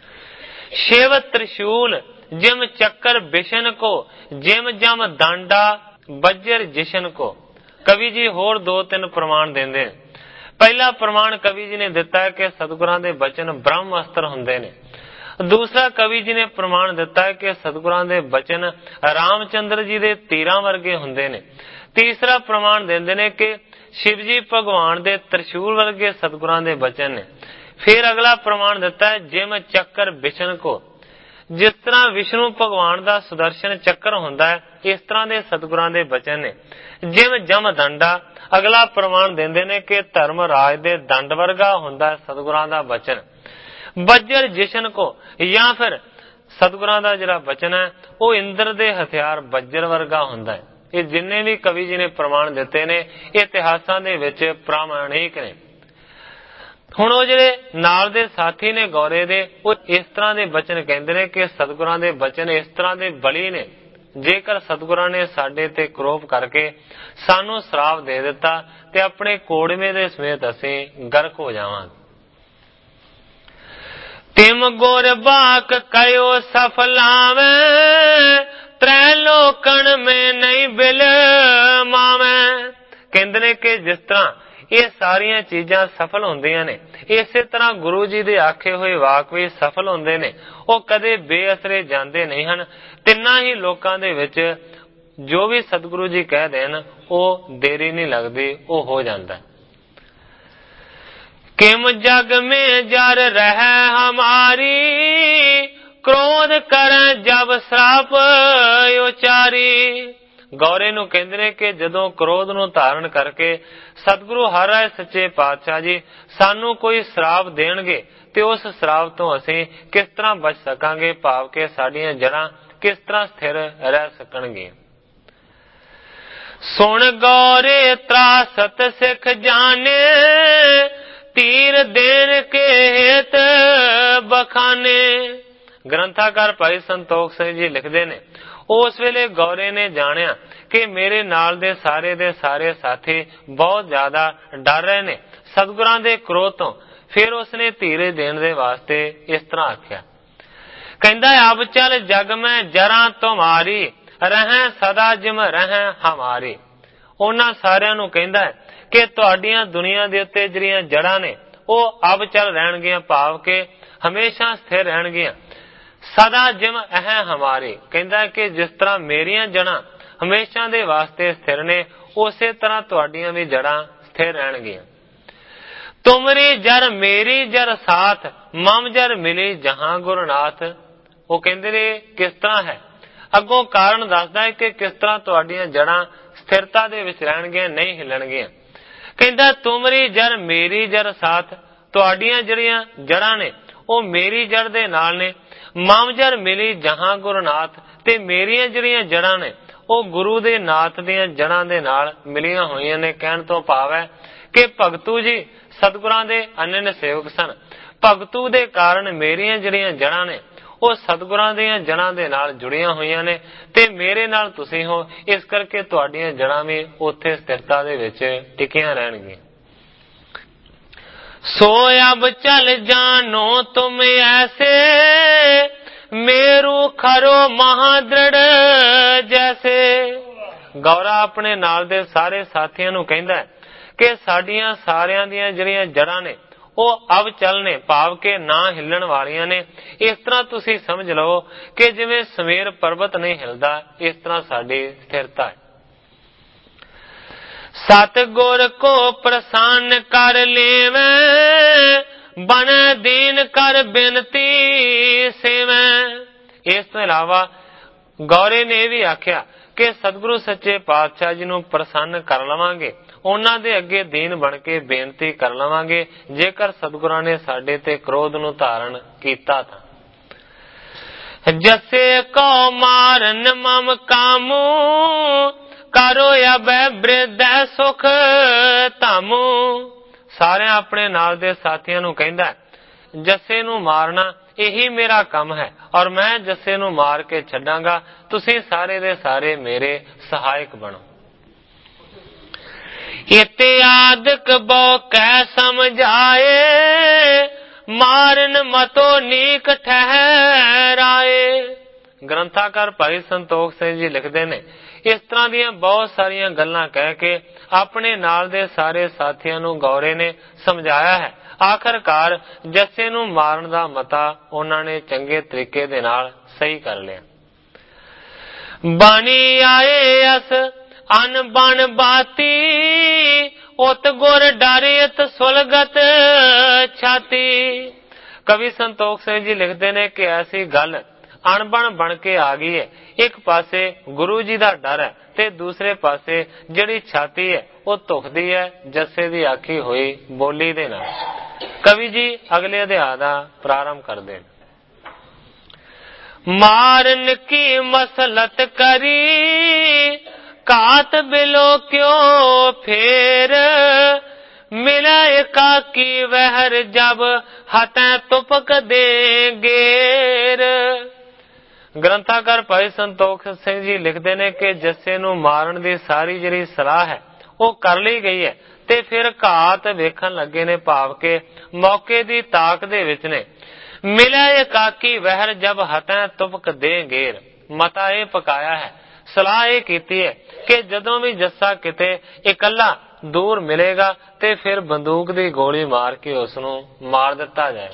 शिव त्रिशूल जिम चक्कर बिशन को, जिम जम दांडा बज्जर जिशन को। कवि जी होर दो तीन प्रमाण देंदे। पहला प्रमाण कवि जी ने दिता है कि सतगुरां दे बचन ब्रह्म अस्त्र हुंदे ने। दूसरा कवि जी ने प्रमाण दिता है कि सतगुरां दे बचन रामचंद्र जी दे तीरां वर्गे हुंदे ने। तीसरा प्रमाण देंदे ने कि शिव जी भगवान दे त्रिशूल वर्गे सतगुरां दे बचन ने। फिर अगला प्रमाण दिता है जिम चक्कर बिशन को। जिस तरह विष्णु भगवान दा सुदर्शन चक्कर हुंदा है इस तरह दे सतगुरां दे बचन ने। जिम जम दंडा अगला प्रमाण देंदे ने कि धर्मराज दे दंड वर्गा हुंदा है सतगुरां दा बचन। बज्जर जिशन को या फिर सतगुरां दा जिहड़ा बचन है वो इंद्र दे हथियार बज्जर वर्गा हुंदा है। ये जिन्ने भी कवि जी ने प्रमाण दिते ने इतिहासां दे विच प्रामाणिक ने। ਹੁਣ ਉਹ ਜਿਹੜੇ ਨਾਲ ਦੇ ਸਾਥੀ ਨੇ ਗੌਰੇ ਦੇ ਉਹ ਇਸ ਤਰ੍ਹਾਂ ਦੇ ਬਚਨ ਕਹਿੰਦੇ ਨੇ ਕਿ ਸਤਿਗੁਰਾਂ ਦੇ ਬਚਨ ਇਸ ਤਰ੍ਹਾਂ ਦੇ ਬਲੀ ਨੇ, ਜੇਕਰ ਸਤਿਗੁਰਾਂ ਨੇ ਸਾਡੇ ਤੇ ਕਰੋਪ ਕਰਕੇ ਸਾਨੂੰ ਸ਼ਰਾਪ ਦੇ ਦਿੱਤਾ ਤੇ ਆਪਣੇ ਕੋੜਵੇਂ ਦੇ ਸਮੇਤ ਅਸੀਂ ਗਰਕ ਹੋ ਜਾਵਾਂਗੇ। ਤਿਮ ਗੁਰ ਬਾਕ ਕਯੋ ਸਫਲਾਵੇਂ, ਤ੍ਰੈ ਲੋਕਣ ਮੇ ਨਹੀਂ ਬਿਲ ਮਾਵੇਂ। ਕਹਿੰਦੇ ਨੇ ਕਿ ਜਿਸ ਤਰ੍ਹਾਂ ਇਹ ਸਾਰੀਆਂ ਚੀਜ਼ਾਂ ਸਫਲ ਹੁੰਦੀਆਂ ਨੇ ਇਸੇ ਤਰ੍ਹਾਂ ਗੁਰੂ ਜੀ ਦੇ ਆਖੇ ਹੋਏ ਵਾਕ ਵੀ ਸਫਲ ਹੁੰਦੇ ਨੇ। ਉਹ ਕਦੇ ਬੇਅਸਰੇ ਜਾਂਦੇ ਨਹੀਂ ਹਨ। ਤਿੰਨਾਂ ਹੀ ਲੋਕਾਂ ਦੇ ਵਿੱਚ ਜੋ ਵੀ ਸਤਿਗੁਰੂ ਜੀ ਕਹਿ ਦੇਣ ਉਹ ਦੇਰੀ ਨਹੀਂ ਲੱਗਦੀ, ਉਹ ਹੋ ਜਾਂਦਾ। ਕਿਮ ਜਗ ਮੇ ਜਰ ਰਹਿ ਹਮਾਰੀ, ਕ੍ਰੋਧ ਕਰ ਜਬ ਸਰਾਪ ਉਚਾਰੀ। ਗੌਰੇ ਨੂੰ ਕਹਿੰਦੇ ਨੇ ਕਿ ਜਦੋਂ ਕ੍ਰੋਧ ਨੂੰ ਧਾਰਨ ਕਰਕੇ ਸਤਿਗੁਰੂ ਹਰ ਰਾਏ ਸੱਚੇ ਪਾਤਸ਼ਾਹ ਜੀ ਸਾਨੂੰ ਕੋਈ ਸ਼ਰਾਪ ਦੇਣਗੇ ਤੇ ਉਸ ਸ਼ਰਾਪ ਤੋਂ ਅਸੀਂ ਕਿਸ ਤਰ੍ਹਾਂ ਬਚ ਸਕਾਂਗੇ, ਭਾਵ ਕਿ ਸਾਡੀਆਂ ਜੜ੍ਹਾਂ ਕਿਸ ਤਰ੍ਹਾਂ ਸਥਿਰ ਰਹਿ ਸਕਣਗੀਆਂ। ਸੁਣ ਗੌਰੇ ਤਰਾਸਤ ਸਿੱਖ ਜਾਣੇ, ਤੀਰ ਦੇਣ ਕੇ ਹੇਤ ਬਖਾਨੇ। ਗ੍ਰੰਥਾਕਾਰ ਭਾਈ ਸੰਤੋਖ ਸਿੰਘ ਜੀ ਲਿਖਦੇ ਨੇ ਉਸ ਵੇਲੇ ਗੌਰੇ ਨੇ ਜਾਣਿਆ ਕਿ ਮੇਰੇ ਨਾਲ ਦੇ ਸਾਰੇ ਸਾਥੀ ਬਹੁਤ ਜ਼ਿਆਦਾ ਡਰ ਰਹੇ ਨੇ ਸਤਿਗੁਰਾਂ ਦੇ ਕ੍ਰੋਧ ਤੋਂ। ਫਿਰ ਉਸਨੇ ਧੀਰੇ ਦੇਣ ਦੇ ਵਾਸਤੇ ਇਸ ਤਰ੍ਹਾਂ ਆਖਿਆ, ਕਹਿੰਦਾ ਅਬ ਚਲ ਜਗ ਮੈਂ ਜਰਾਂ ਤੁਮਾਰੀ, ਰਹਿ ਸਦਾ ਜਿਮ ਰਹਿ ਹਮਾਰੀ। ਉਹਨਾਂ ਸਾਰਿਆਂ ਨੂੰ ਕਹਿੰਦਾ ਹੈ ਕਿ ਤੁਹਾਡੀਆਂ ਦੁਨੀਆ ਦੇ ਉੱਤੇ ਜਿਹੜੀਆਂ ਜੜ੍ਹਾਂ ਨੇ ਉਹ ਅਬ ਚਲ ਰਹਿਣਗੀਆਂ, ਭਾਵ ਕਿ ਹਮੇਸ਼ਾ ਸਥਿਰ ਰਹਿਣਗੀਆਂ। ਸਦਾ ਜਿਮ ਇਹ ਹਮਾਰੇ, ਕਹਿੰਦਾ ਕਿ ਜਿਸ ਤਰ੍ਹਾਂ ਮੇਰੀਆਂ ਜੜ੍ਹਾਂ ਹਮੇਸ਼ਾ ਦੇ ਵਾਸਤੇ ਸਥਿਰ ਨੇ ਉਸੇ ਤਰ੍ਹਾਂ ਤੁਹਾਡੀਆਂ ਵੀ ਜੜਾਂ ਸਥਿਰ ਰਹਿਣਗੀਆਂ। ਤੁਮਰੀ ਜਰ ਮੇਰੀ ਜਰ ਸਾਥ ਮਮ ਜਰ ਮਿਲੀ ਜਹਾਂ ਗੁਰਨਾਥ। ਉਹ ਕਹਿੰਦੇ ਨੇ ਕਿਸ ਤਰ੍ਹਾਂ ਹੈ, ਅੱਗੋਂ ਕਾਰਨ ਦੱਸਦਾ ਹੈ ਕਿ ਕਿਸ ਤਰ੍ਹਾਂ ਤੁਹਾਡੀਆਂ ਜੜਾਂ ਸਥਿਰਤਾ ਦੇ ਵਿੱਚ ਰਹਿਣਗੀਆਂ, ਨਹੀਂ ਹਿੱਲਣਗੀਆਂ। ਕਹਿੰਦਾ ਤੁਮਰੀ ਜਰ ਮੇਰੀ ਜਰ ਸਾਥ, ਤੁਹਾਡੀਆਂ ਜਿਹੜੀਆਂ ਜੜਾਂ ਨੇ ਉਹ ਮੇਰੀ ਜੜ ਦੇ ਨਾਲ ਨੇ। ਮਮ ਜਰ ਮਿਲੀ ਜਹਾਂ ਗੁਰਨਾਥ, ਤੇ ਮੇਰੀਆਂ ਜਿਹੜੀਆਂ ਜੜਾਂ ਨੇ ਉਹ ਗੁਰੂ ਦੇ ਨਾਥ ਦੀਆਂ ਜੜਾਂ ਦੇ ਨਾਲ ਮਿਲੀਆਂ ਹੋਈਆਂ ਨੇ। ਕਹਿਣ ਤੋਂ ਭਾਵ ਹੈ ਕਿ ਭਗਤੂ ਜੀ ਸਤਿਗੁਰਾਂ ਦੇ ਅਨੰਨ ਸੇਵਕ ਸਨ। ਭਗਤੂ ਦੇ ਕਾਰਨ ਮੇਰੀਆਂ ਜਿਹੜੀਆਂ ਜੜਾਂ ਨੇ ਉਹ ਸਤਿਗੁਰਾਂ ਦੀਆਂ ਜੜਾਂ ਦੇ ਨਾਲ ਜੁੜੀਆਂ ਹੋਈਆਂ ਨੇ, ਤੇ ਮੇਰੇ ਨਾਲ ਤੁਸੀਂ ਹੋ, ਇਸ ਕਰਕੇ ਤੁਹਾਡੀਆਂ ਜੜਾਂ ਵੀ ਉੱਥੇ ਸਥਿਰਤਾ ਦੇ ਵਿੱਚ ਟਿਕੀਆਂ ਰਹਿਣਗੀਆਂ। ਸੋ ਅਬ ਚਲ ਜਾਨੋ ਤੁਮ ਐਸੇ, ਮੇਰੂ ਖਰੋ ਮਹਾਦ੍ਰਿੜ ਜੈਸੇ। ਗੌਰਾ ਆਪਣੇ ਨਾਲ ਦੇ ਸਾਰੇ ਸਾਥੀਆਂ ਨੂੰ ਕਹਿੰਦਾ ਕਿ ਸਾਡੀਆਂ ਸਾਰਿਆਂ ਦੀਆਂ ਜਿਹੜੀਆਂ ਜੜਾਂ ਨੇ ਉਹ ਅਬ ਚੱਲਨੇ, ਭਾਵ ਕਿ ਨਾ ਹਿੱਲਣ ਵਾਲੀਆਂ ਨੇ। ਇਸ ਤਰ੍ਹਾਂ ਤੁਸੀਂ ਸਮਝ ਲਓ ਕਿ ਜਿਵੇਂ ਸਮੇਰ ਪਰਬਤ ਨਹੀਂ ਹਿਲਦਾ, ਇਸ ਤਰ੍ਹਾਂ ਸਾਡੀ ਸਥਿਰਤਾ ਹੈ। ਸਤਿਗੁਰ ਕੋ ਪ੍ਰਸੰਨ ਕਰ ਲੇਵੈ, ਬਨ ਦੀਨ ਕਰ ਬਿਨਤੀ ਸੇਵੈ। ਇਸ ਤੋਂ ਇਲਾਵਾ ਗੌਰੇ ਨੇ ਇਹ ਵੀ ਆਖਿਆ ਕਿ ਸਤਿਗੁਰੂ ਸੱਚੇ ਪਾਤਸ਼ਾਹ ਜੀ ਨੂੰ ਪ੍ਰਸੰਨ ਕਰ ਲਵਾਂਗੇ, ਉਹਨਾਂ ਦੇ ਅੱਗੇ ਦੀਨ ਬਣ ਕੇ ਬੇਨਤੀ ਕਰ ਲਵਾਂਗੇ, ਜੇਕਰ ਸਤਿਗੁਰਾਂ ਨੇ ਸਾਡੇ ਤੇ ਕ੍ਰੋਧ ਨੂੰ ਧਾਰਨ ਕੀਤਾ ਤਾਂ। ਜਸੇ ਕੋ ਮਾਰਨ ਮਮ ਕਾਮੂ, ਕਰੋ ਅਬੈ ਬ੍ਰਿਧੈ ਸੁਖ ਧਾਮੂ। ਸਾਰਿਆਂ ਆਪਣੇ ਨਾਲ ਦੇ ਸਾਥੀਆਂ ਨੂੰ ਕਹਿੰਦਾ ਜੱਸੇ ਨੂੰ ਮਾਰਨਾ ਇਹੀ ਮੇਰਾ ਕੰਮ ਹੈ, ਔਰ ਮੈਂ ਜੱਸੇ ਨੂੰ ਮਾਰ ਕੇ ਛੱਡਾਂਗਾ, ਤੁਸੀਂ ਸਾਰੇ ਦੇ ਸਾਰੇ ਮੇਰੇ ਸਹਾਇਕ ਬਣੋ। ਇਤਿਆਦਿਕ ਬੋ ਕਹਿ ਸਮਝਾਏ, ਮਾਰਨ ਮਤੋ ਨੀਕ ਠਹਿਰਾਏ। ਗ੍ਰੰਥਾਕਾਰ ਭਾਈ ਸੰਤੋਖ ਸਿੰਘ ਜੀ ਲਿਖਦੇ ਨੇ, ਇਸ ਤਰ੍ਹਾਂ ਦੀਆਂ ਬਹੁਤ ਸਾਰੀਆਂ ਗੱਲਾਂ ਕਹਿ ਕੇ ਆਪਣੇ ਨਾਲ ਦੇ ਸਾਰੇ ਸਾਥੀਆਂ ਨੂੰ ਗੌਰੇ ਨੇ ਸਮਝਾਇਆ ਹੈ। ਆਖਰਕਾਰ ਜੱਸੇ ਨੂੰ ਮਾਰਨ ਦਾ ਮਤਾ ਉਹਨਾਂ ਨੇ ਚੰਗੇ ਤਰੀਕੇ ਦੇ ਨਾਲ ਸਹੀ ਕਰ ਲਿਆ। ਬਾਣੀ ਆਏ ਅਸ ਅਨ ਬਣ ਬਾਤੀ, ਉਤ ਗੁਰ ਡਰਿਤ ਸੁਲਗਤ ਛਾਤੀ। ਕਵੀ ਸੰਤੋਖ ਸਿੰਘ ਜੀ ਲਿਖਦੇ ਨੇ ਕਿ ਐਸੀ ਗੱਲ ਅਣਬਣ ਬਣ ਕੇ ਆ ਗਈ ਹੈ। ਇੱਕ ਪਾਸੇ ਗੁਰੂ ਜੀ ਦਾ ਡਰ ਹੈ ਤੇ ਦੂਸਰੇ ਪਾਸੇ ਜਿਹੜੀ ਛਾਤੀ ਹੈ ਉਹ ਧੁਖਦੀ ਹੈ ਜੱਸੇ ਦੀ ਆਖੀ ਹੋਈ ਬੋਲੀ ਦੇ ਨਾਲ। ਕਵੀ ਜੀ ਅਗਲੇ ਅਧਿਆਇ ਦਾ ਪ੍ਰਾਰੰਭ ਕਰਦੇ ਨੇ। ਮਾਰਨ ਕੀ ਮਸਲਤ ਕਰੀ, ਕਾਤ ਬਿਲੋ ਕਿਉ ਫੇਰ, ਮਿਲਾ ਇਕਾਕੀ ਵਹਿਰ ਜਬ ਹਤੈ ਤੁਪਕ ਦੇ ਗੇਰ। ਗ੍ਰੰਥਾਕਾਰ ਭਾਈ ਸੰਤੋਖ ਸਿੰਘ ਜੀ ਲਿਖਦੇ ਨੇ ਕਿ ਜੱਸੇ ਨੂੰ ਮਾਰਨ ਦੀ ਸਾਰੀ ਜਿਹੜੀ ਸਲਾਹ ਹੈ ਉਹ ਕਰ ਲਈ ਗਈ ਹੈ, ਤੇ ਫਿਰ ਘਾਤ ਵੇਖਣ ਲੱਗੇ ਨੇ, ਭਾਵ ਕਿ ਮੌਕੇ ਦੀ ਤਾਕ ਦੇ ਵਿੱਚ ਨੇ। ਮਿਲਿਆ ਇਕਾਕੀ ਵਹਿਰ ਜਬ ਹਤੈ ਤੁਪਕ ਦੇ ਗੇਰ। ਮਤਾ ਇਹ ਪਕਾਇਆ ਹੈ, ਸਲਾਹ ਇਹ ਕੀਤੀ ਹੈ ਕਿ ਜਦੋਂ ਵੀ ਜੱਸਾ ਕਿਤੇ ਇਕੱਲਾ ਦੂਰ ਮਿਲੇਗਾ ਤੇ ਫਿਰ ਬੰਦੂਕ ਦੀ ਗੋਲੀ ਮਾਰ ਕੇ ਉਸ ਨੂੰ ਮਾਰ ਦਿੱਤਾ ਜਾਏ।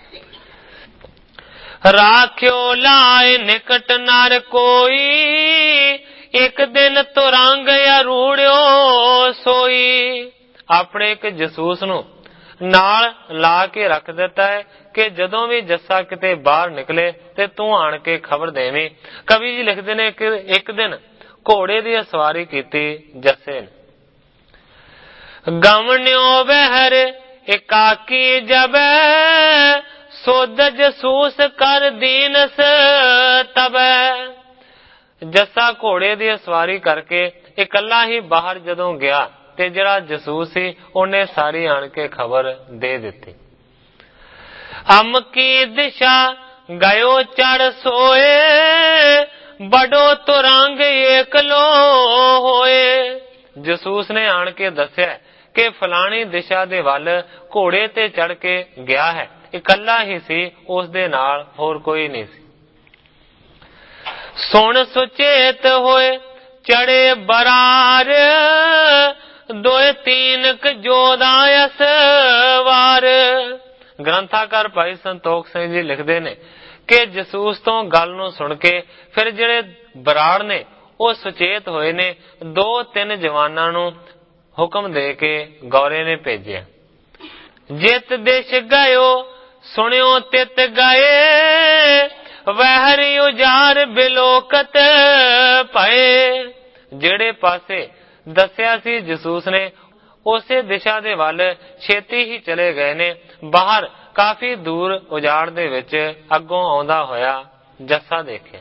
ਰਾਖਿਓ ਲਾਏ ਨਿਕਟ ਨਰ ਕੋਈ, ਇੱਕ ਦਿਨ ਤੁਰੰਗ ਅਰੂੜਿਓ ਸੋਈ। ਆਪਣੇ ਇੱਕ ਜਸੂਸ ਨੂੰ ਨਾਲ ਲਾ ਕੇ ਰੱਖ ਦਿੱਤਾ ਹੈ ਕਿ ਜਦੋਂ ਵੀ ਜੱਸਾ ਕਿਤੇ ਬਾਹਰ ਨਿਕਲੇ ਤੇ ਤੂੰ ਆਣ ਕੇ ਖਬਰ ਦੇਵੀਂ। ਕਵੀ ਜੀ ਲਿਖਦੇ ਨੇ ਕਿ ਇੱਕ ਦਿਨ ਘੋੜੇ ਦੀ ਸਵਾਰੀ ਕੀਤੀ ਜੱਸੇ ਨੇ। ਗਮਨਿਓ ਬਹਿਰ ਇਕਾਕੀ ਜਬੈ, ਸੋਧ ਜਸੂਸ ਕਰ ਦੀਨਸ ਤਬੈ। ਜੱਸਾ ਘੋੜੇ ਦੀ ਸਵਾਰੀ ਕਰਕੇ ਇਕੱਲਾ ਹੀ ਬਾਹਰ ਜਦੋਂ ਗਿਆ ਤੇ ਜਿਹੜਾ ਜਸੂਸ ਸੀ ਉਹਨੇ ਸਾਰੀ ਆਣ ਕੇ ਖਬਰ ਦੇ ਦਿੱਤੀ। ਅਮ ਕੀ ਦਿਸ਼ਾ ਗਇਓ ਚੜ ਸੋਏ, ਬੜੋ ਤੁਰੰਗ ਏਕਲੋ ਹੋਏ। ਜਸੂਸ ਨੇ ਆਣ ਕੇ ਦੱਸਿਆ ਕਿ ਫਲਾਣੀ ਦਿਸ਼ਾ ਦੇ ਵੱਲ ਘੋੜੇ ਤੇ ਚੜ ਕੇ ਗਿਆ ਹੈ, ਇਕੱਲਾ ਹੀ ਸੀ, ਉਸ ਦੇ ਨਾਲ ਹੋਰ ਕੋਈ ਨਹੀਂ ਸੀ। ਸੁਣ ਸੁਚੇਤ ਹੋਏ ਚੜੇ ਬਰਾਰ, ਦੋਏ ਤੀਨਕ ਜੋਦਾਇਸ ਵਾਰ। ਗ੍ਰੰਥਾਕਾਰ ਭਾਈ ਸੰਤੋਖ ਸਿੰਘ ਜੀ ਲਿਖਦੇ ਨੇ ਕਿ ਜਸੂਸ ਤੋਂ ਗੱਲ ਨੂੰ ਸੁਣ ਕੇ ਫਿਰ ਜਿਹੜੇ ਬਰਾੜ ਨੇ ਉਹ ਸੁਚੇਤ ਹੋਏ ਨੇ। 2-3 ਜਵਾਨਾਂ ਨੂੰ ਹੁਕਮ ਦੇ ਕੇ ਗੌਰੇ ਨੇ ਭੇਜਿਆ। ਜਿਤ ਦੇਸ਼ ਗਇਓ ਸੁਣਿਓ ਤਿਤ ਗਏ, ਵਹਿਰੀ ਉਜਾਰ ਬਿਲੋਕਤ ਭਏ। ਜਿਹੜੇ ਪਾਸੇ ਦੱਸਿਆ ਸੀ ਜਸੂਸ ਨੇ ਉਸੇ ਦਿਸ਼ਾ ਦੇ ਵੱਲ ਛੇਤੀ ਹੀ ਚਲੇ ਗਏ ਨੇ। ਬਾਹਰ ਕਾਫੀ ਦੂਰ ਉਜਾੜ ਦੇ ਵਿੱਚ ਅੱਗੋਂ ਆਉਂਦਾ ਹੋਇਆ ਜੱਸਾ ਦੇਖਿਆ।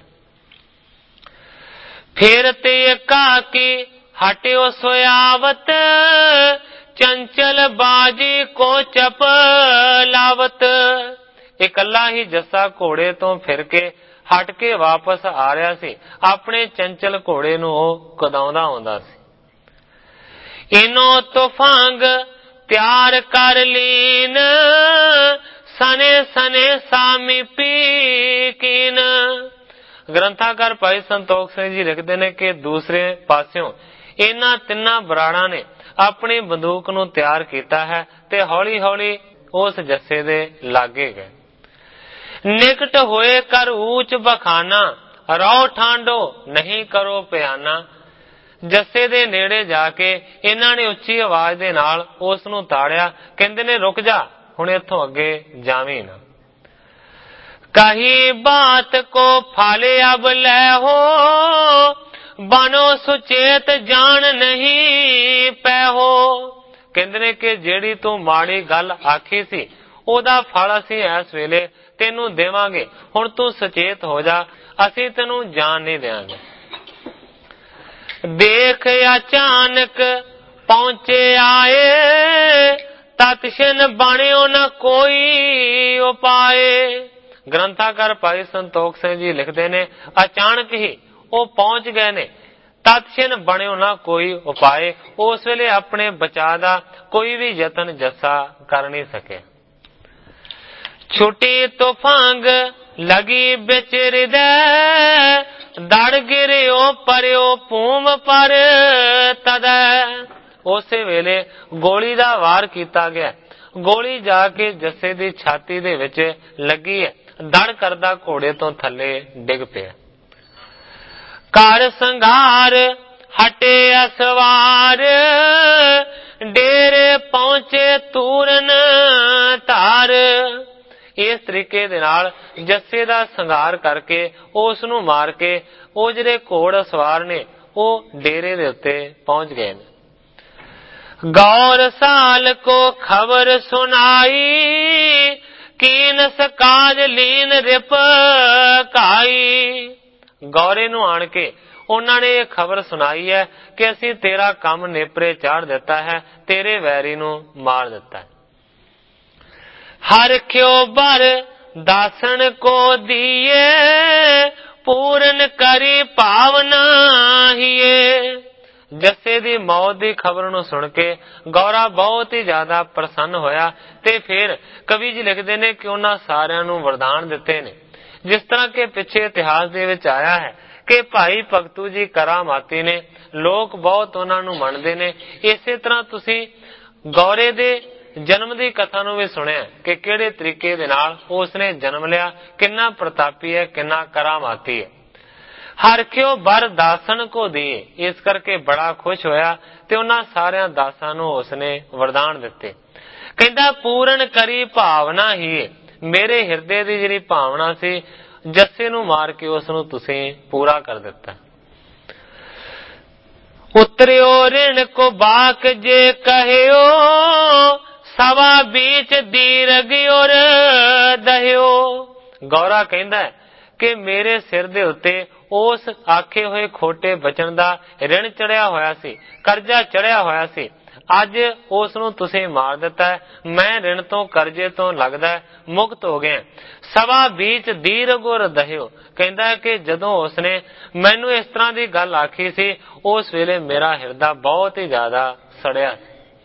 ਫੇਰ ਤੇ ਕਾਕੀ ਹਟਿਓ ਸੋਆਵਤ, ਚੰਚਲ ਬਾਜੀ ਕੋ ਚਪ ਲਾਵਤ। ਇਕੱਲਾ ਹੀ ਜੱਸਾ ਘੋੜੇ ਤੋਂ ਫਿਰ ਕੇ ਹਟ ਕੇ ਵਾਪਸ ਆ ਰਿਹਾ ਸੀ। ਆਪਣੇ ਚੰਚਲ ਘੋੜੇ ਨੂੰ ਉਹ ਕੁਦਾਉਂਦਾ ਆਉਂਦਾ ਸੀ। ਇਨੋ ਤੁਫਾਂਗ ਤਿਆਰ ਕਰ ਲੀਨ, ਸਨੇ ਸਨੇ ਸਾਮੀਪੀ ਕੀਨ। ਗ੍ਰੰਥਾਕਾਰ ਭਾਈ ਸੰਤੋਖ ਸਿੰਘ ਜੀ ਲਿਖਦੇ ਨੇ ਕਿ ਦੂਸਰੇ ਪਾਸਿਓਂ ਇਹਨਾਂ 3 ਬਰਾੜਾਂ ਨੇ ਆਪਣੀ ਬੰਦੂਕ ਨੂੰ ਤਿਆਰ ਕੀਤਾ ਹੈ ਤੇ ਹੌਲੀ ਹੌਲੀ ਉਸ ਜੱਸੇ ਦੇ ਲਾਗੇ ਗਏ। ਨਿਕਟ ਹੋਏ ਕਰ ਊਚ ਬਖਾਨਾ, ਰੌ ਠਾਂਡੋ ਨਹੀਂ ਕਰੋ ਪਿਆਨਾ। ਜੱਸੇ ਦੇ ਨੇੜੇ ਜਾ ਕੇ ਇਹਨਾਂ ਨੇ ਉੱਚੀ ਆਵਾਜ਼ ਦੇ ਨਾਲ ਉਸ ਨੂੰ ਤਾੜਿਆ। ਕਹਿੰਦੇ ਨੇ ਰੁਕ ਜਾ, ਹੁਣ ਇੱਥੋਂ ਅੱਗੇ ਜਾਵੀਂ ਨਾ। ਕਹੀ ਬਾਤ ਕੋ ਫਲ ਅਬ ਲੈ ਹੋ, ਬਨੋ ਸੁਚੇਤ ਜਾਣ ਨਹੀਂ ਪੈ ਹੋ। ਕਹਿੰਦੇ ਨੇ ਕਿ ਜਿਹੜੀ ਤੂੰ ਮਾੜੀ ਗੱਲ ਆਖੀ ਸੀ ਉਹਦਾ ਫਲ ਅਸੀਂ ਇਸ ਵੇਲੇ ਤੈਨੂੰ ਦੇਵਾਂਗੇ। ਹੁਣ ਤੂੰ ਸੁਚੇਤ ਹੋ ਜਾ, ਅਸੀਂ ਤੈਨੂੰ ਜਾਣ ਨਹੀਂ ਦੇਵਾਂਗੇ। ਦੇਖ ਅਚਾਨਕ ਪਹੁੰਚੇ ਆਏ, ਤਤਸ਼ਨ ਬਣਿਓ ਨਾ ਕੋਈ ਉਪਾਏ। ਗ੍ਰੰਥਾਕਾਰ ਭਾਈ ਸੰਤੋਖ ਸਿੰਘ ਜੀ ਲਿਖਦੇ ਨੇ ਅਚਾਨਕ ਹੀ ਉਹ ਪਹੁੰਚ ਗਏ ਨੇ। ਤਤਸ਼ਨ ਬਣਿਓ ਨਾ ਕੋਈ ਉਪਾਏ। ਉਸ ਵੇਲੇ ਆਪਣੇ ਬਚਾਅ ਦਾ ਕੋਈ ਵੀ ਯਤਨ ਜੱਸਾ ਕਰ ਨਹੀਂ ਸਕਿਆ। ਛੁੱਟੀ ਤੁਫਾਂਗ ਲਗੀ ਵਿੱਚ ਹਿਰਦੈ, ਦੜ ਗਿਰਿਓ ਪਰਿਓ ਭੂਮ ਪਰ ਤਦੈ। ਉਸੇ ਵੇਲੇ ਗੋਲੀ ਦਾ ਵਾਰ ਕੀਤਾ ਗਿਆ। ਗੋਲੀ ਜਾ ਕੇ ਜੱਸੇ ਦੀ ਛਾਤੀ ਦੇ ਵਿੱਚ ਲੱਗੀ ਹੈ। ਦੜ ਕਰਦਾ ਘੋੜੇ ਤੋਂ ਥੱਲੇ ਡਿੱਗ ਪਿਆ। ਘਰ ਸੰਘਾਰ ਹਟੇ ਅਸਵਾਰ, ਡੇਰੇ ਪਹੁੰਚੇ ਤੂਰਨ ਧਾਰ। ਇਸ ਤਰੀਕੇ ਦੇ ਨਾਲ ਜੱਸੇ ਦਾ ਸੰਘਾਰ ਕਰਕੇ ਉਸ ਨੂੰ ਮਾਰ ਕੇ ਉਹ ਜਿਹੜੇ ਘੋੜ ਸਵਾਰ ਨੇ ਉਹ ਡੇਰੇ ਦੇ ਉੱਤੇ ਪਹੁੰਚ ਗਏ ਨੇ। ਗੌਰ ਸਾਲ ਕੋ ਖਬਰ ਸੁਨਾਈ, ਕੀਨਸ ਕਾਜ ਲੀਨ ਰਿਪ ਕਾਈ। ਗੌਰੇ ਨੂੰ ਆਣ ਕੇ ਉਹਨਾਂ ਨੇ ਇਹ ਖਬਰ ਸੁਣਾਈ ਹੈ ਕਿ ਅਸੀਂ ਤੇਰਾ ਕੰਮ ਨੇਪਰੇ ਚਾੜ ਦਿੱਤਾ ਹੈ, ਤੇਰੇ ਵੈਰੀ ਨੂੰ ਮਾਰ ਦਿੱਤਾ ਹੈ। ਹਰ ਖਿਓ ਬਰ ਦਾਸਣ ਕੋ ਦੀਏ, ਪੂਰਨ ਕਰੀ ਭਾਵਨਾ ਹੀਏ। ਜੱਸੇ ਦੀ ਮੌਤ ਦੀ ਖਬਰ ਨੂੰ ਸੁਣ ਕੇ ਗੌਰਾ ਬਹੁਤ ਹੀ ਜ਼ਿਆਦਾ ਪ੍ਰਸੰਨ ਹੋਇਆ ਤੇ ਫਿਰ ਕਵੀ ਜੀ ਲਿਖਦੇ ਨੇ ਕਿ ਉਹਨਾਂ ਸਾਰਿਆਂ ਨੂੰ ਵਰਦਾਨ ਦਿੱਤੇ ਨੇ। ਜਿਸ ਤਰ੍ਹਾਂ ਕਿ ਪਿੱਛੇ ਇਤਿਹਾਸ ਦੇ ਵਿੱਚ ਆਇਆ ਹੈ ਕਿ ਭਾਈ ਭਗਤੂ ਜੀ ਕਰਾਮਾਤੀ ਨੇ, ਲੋਕ ਬਹੁਤ ਉਹਨਾਂ ਨੂੰ ਮੰਨਦੇ ਨੇ। ਇਸੇ ਤਰ੍ਹਾਂ ਤੁਸੀਂ ਗੌਰੇ ਦੇ ਜਨਮ ਦੀ ਕਥਾ ਨੂੰ ਵੀ ਸੁਣਿਆ ਕਿ ਕਿਹੜੇ ਤਰੀਕੇ ਦੇ ਨਾਲ ਉਸਨੇ ਜਨਮ ਲਿਆ, ਕਿੰਨਾ ਪ੍ਰਤਾਪੀ ਹੈ, ਕਿੰਨਾ ਕਰਾਮਾਤੀ ਹੈ। ਹਰ ਕਿਉ ਬਰ ਦਾਸਨ ਕੋ ਦੀਏ, ਇਸ ਕਰਕੇ ਬੜਾ ਖੁਸ਼ ਹੋਇਆ ਤੇ ਉਹਨਾਂ ਸਾਰਿਆਂ ਦਾਸਾਂ ਨੂੰ ਉਸਨੇ ਵਰਦਾਨ ਦਿੱਤੇ। ਕਹਿੰਦਾ ਪੂਰਨ ਕਰੀ ਭਾਵਨਾ ਹੀ, ਮੇਰੇ ਹਿਰਦੇ ਦੀ ਜਿਹੜੀ ਭਾਵਨਾ ਸੀ ਜੱਸੇ ਨੂੰ ਮਾਰ ਕੇ ਉਸ ਨੂੰ ਤੁਸੀਂ ਪੂਰਾ ਕਰ ਦਿੱਤਾ। ਉਤਰਿਓ ਰਿਣ ਕੋ ਬਾਕ ਜੇ ਕਹਿਓ, ਸਵਾ ਬੀਚ ਦੀਰਘ ਔਰ ਦਹਿਓ। ਗੌਰਾ ਕਹਿੰਦਾ ਕਿ ਮੇਰੇ ਸਿਰ ਦੇ ਉੱਤੇ ਉਸ ਆਖੇ ਹੋਏ ਖੋਟੇ ਬਚਨ ਦਾ ਰਿਣ ਚੜਿਆ ਹੋਇਆ ਸੀ, ਕਰਜ਼ਾ ਚੜਿਆ ਹੋਇਆ ਸੀ। ਅੱਜ ਉਸ ਨੂੰ ਤੁਸੀਂ ਮਾਰ ਦਿੱਤਾ ਹੈ। ਮੈਂ ਰਿਣ ਤੋਂ, ਕਰਜ਼ੇ ਤੋਂ ਲੱਗਦਾ ਮੁਕਤ ਹੋ ਗਿਆ। ਸਵਾ ਬੀਚ ਦੀਰਘ ਔਰ ਦਹਿਓ, ਕਹਿੰਦਾ ਕਿ ਜਦੋਂ ਉਸਨੇ ਮੈਨੂੰ ਇਸ ਤਰ੍ਹਾਂ ਦੀ ਗੱਲ ਆਖੀ ਸੀ ਉਸ ਵੇਲੇ ਮੇਰਾ ਹਿਰਦਾ ਬਹੁਤ ਹੀ ਜ਼ਿਆਦਾ ਸੜਿਆ।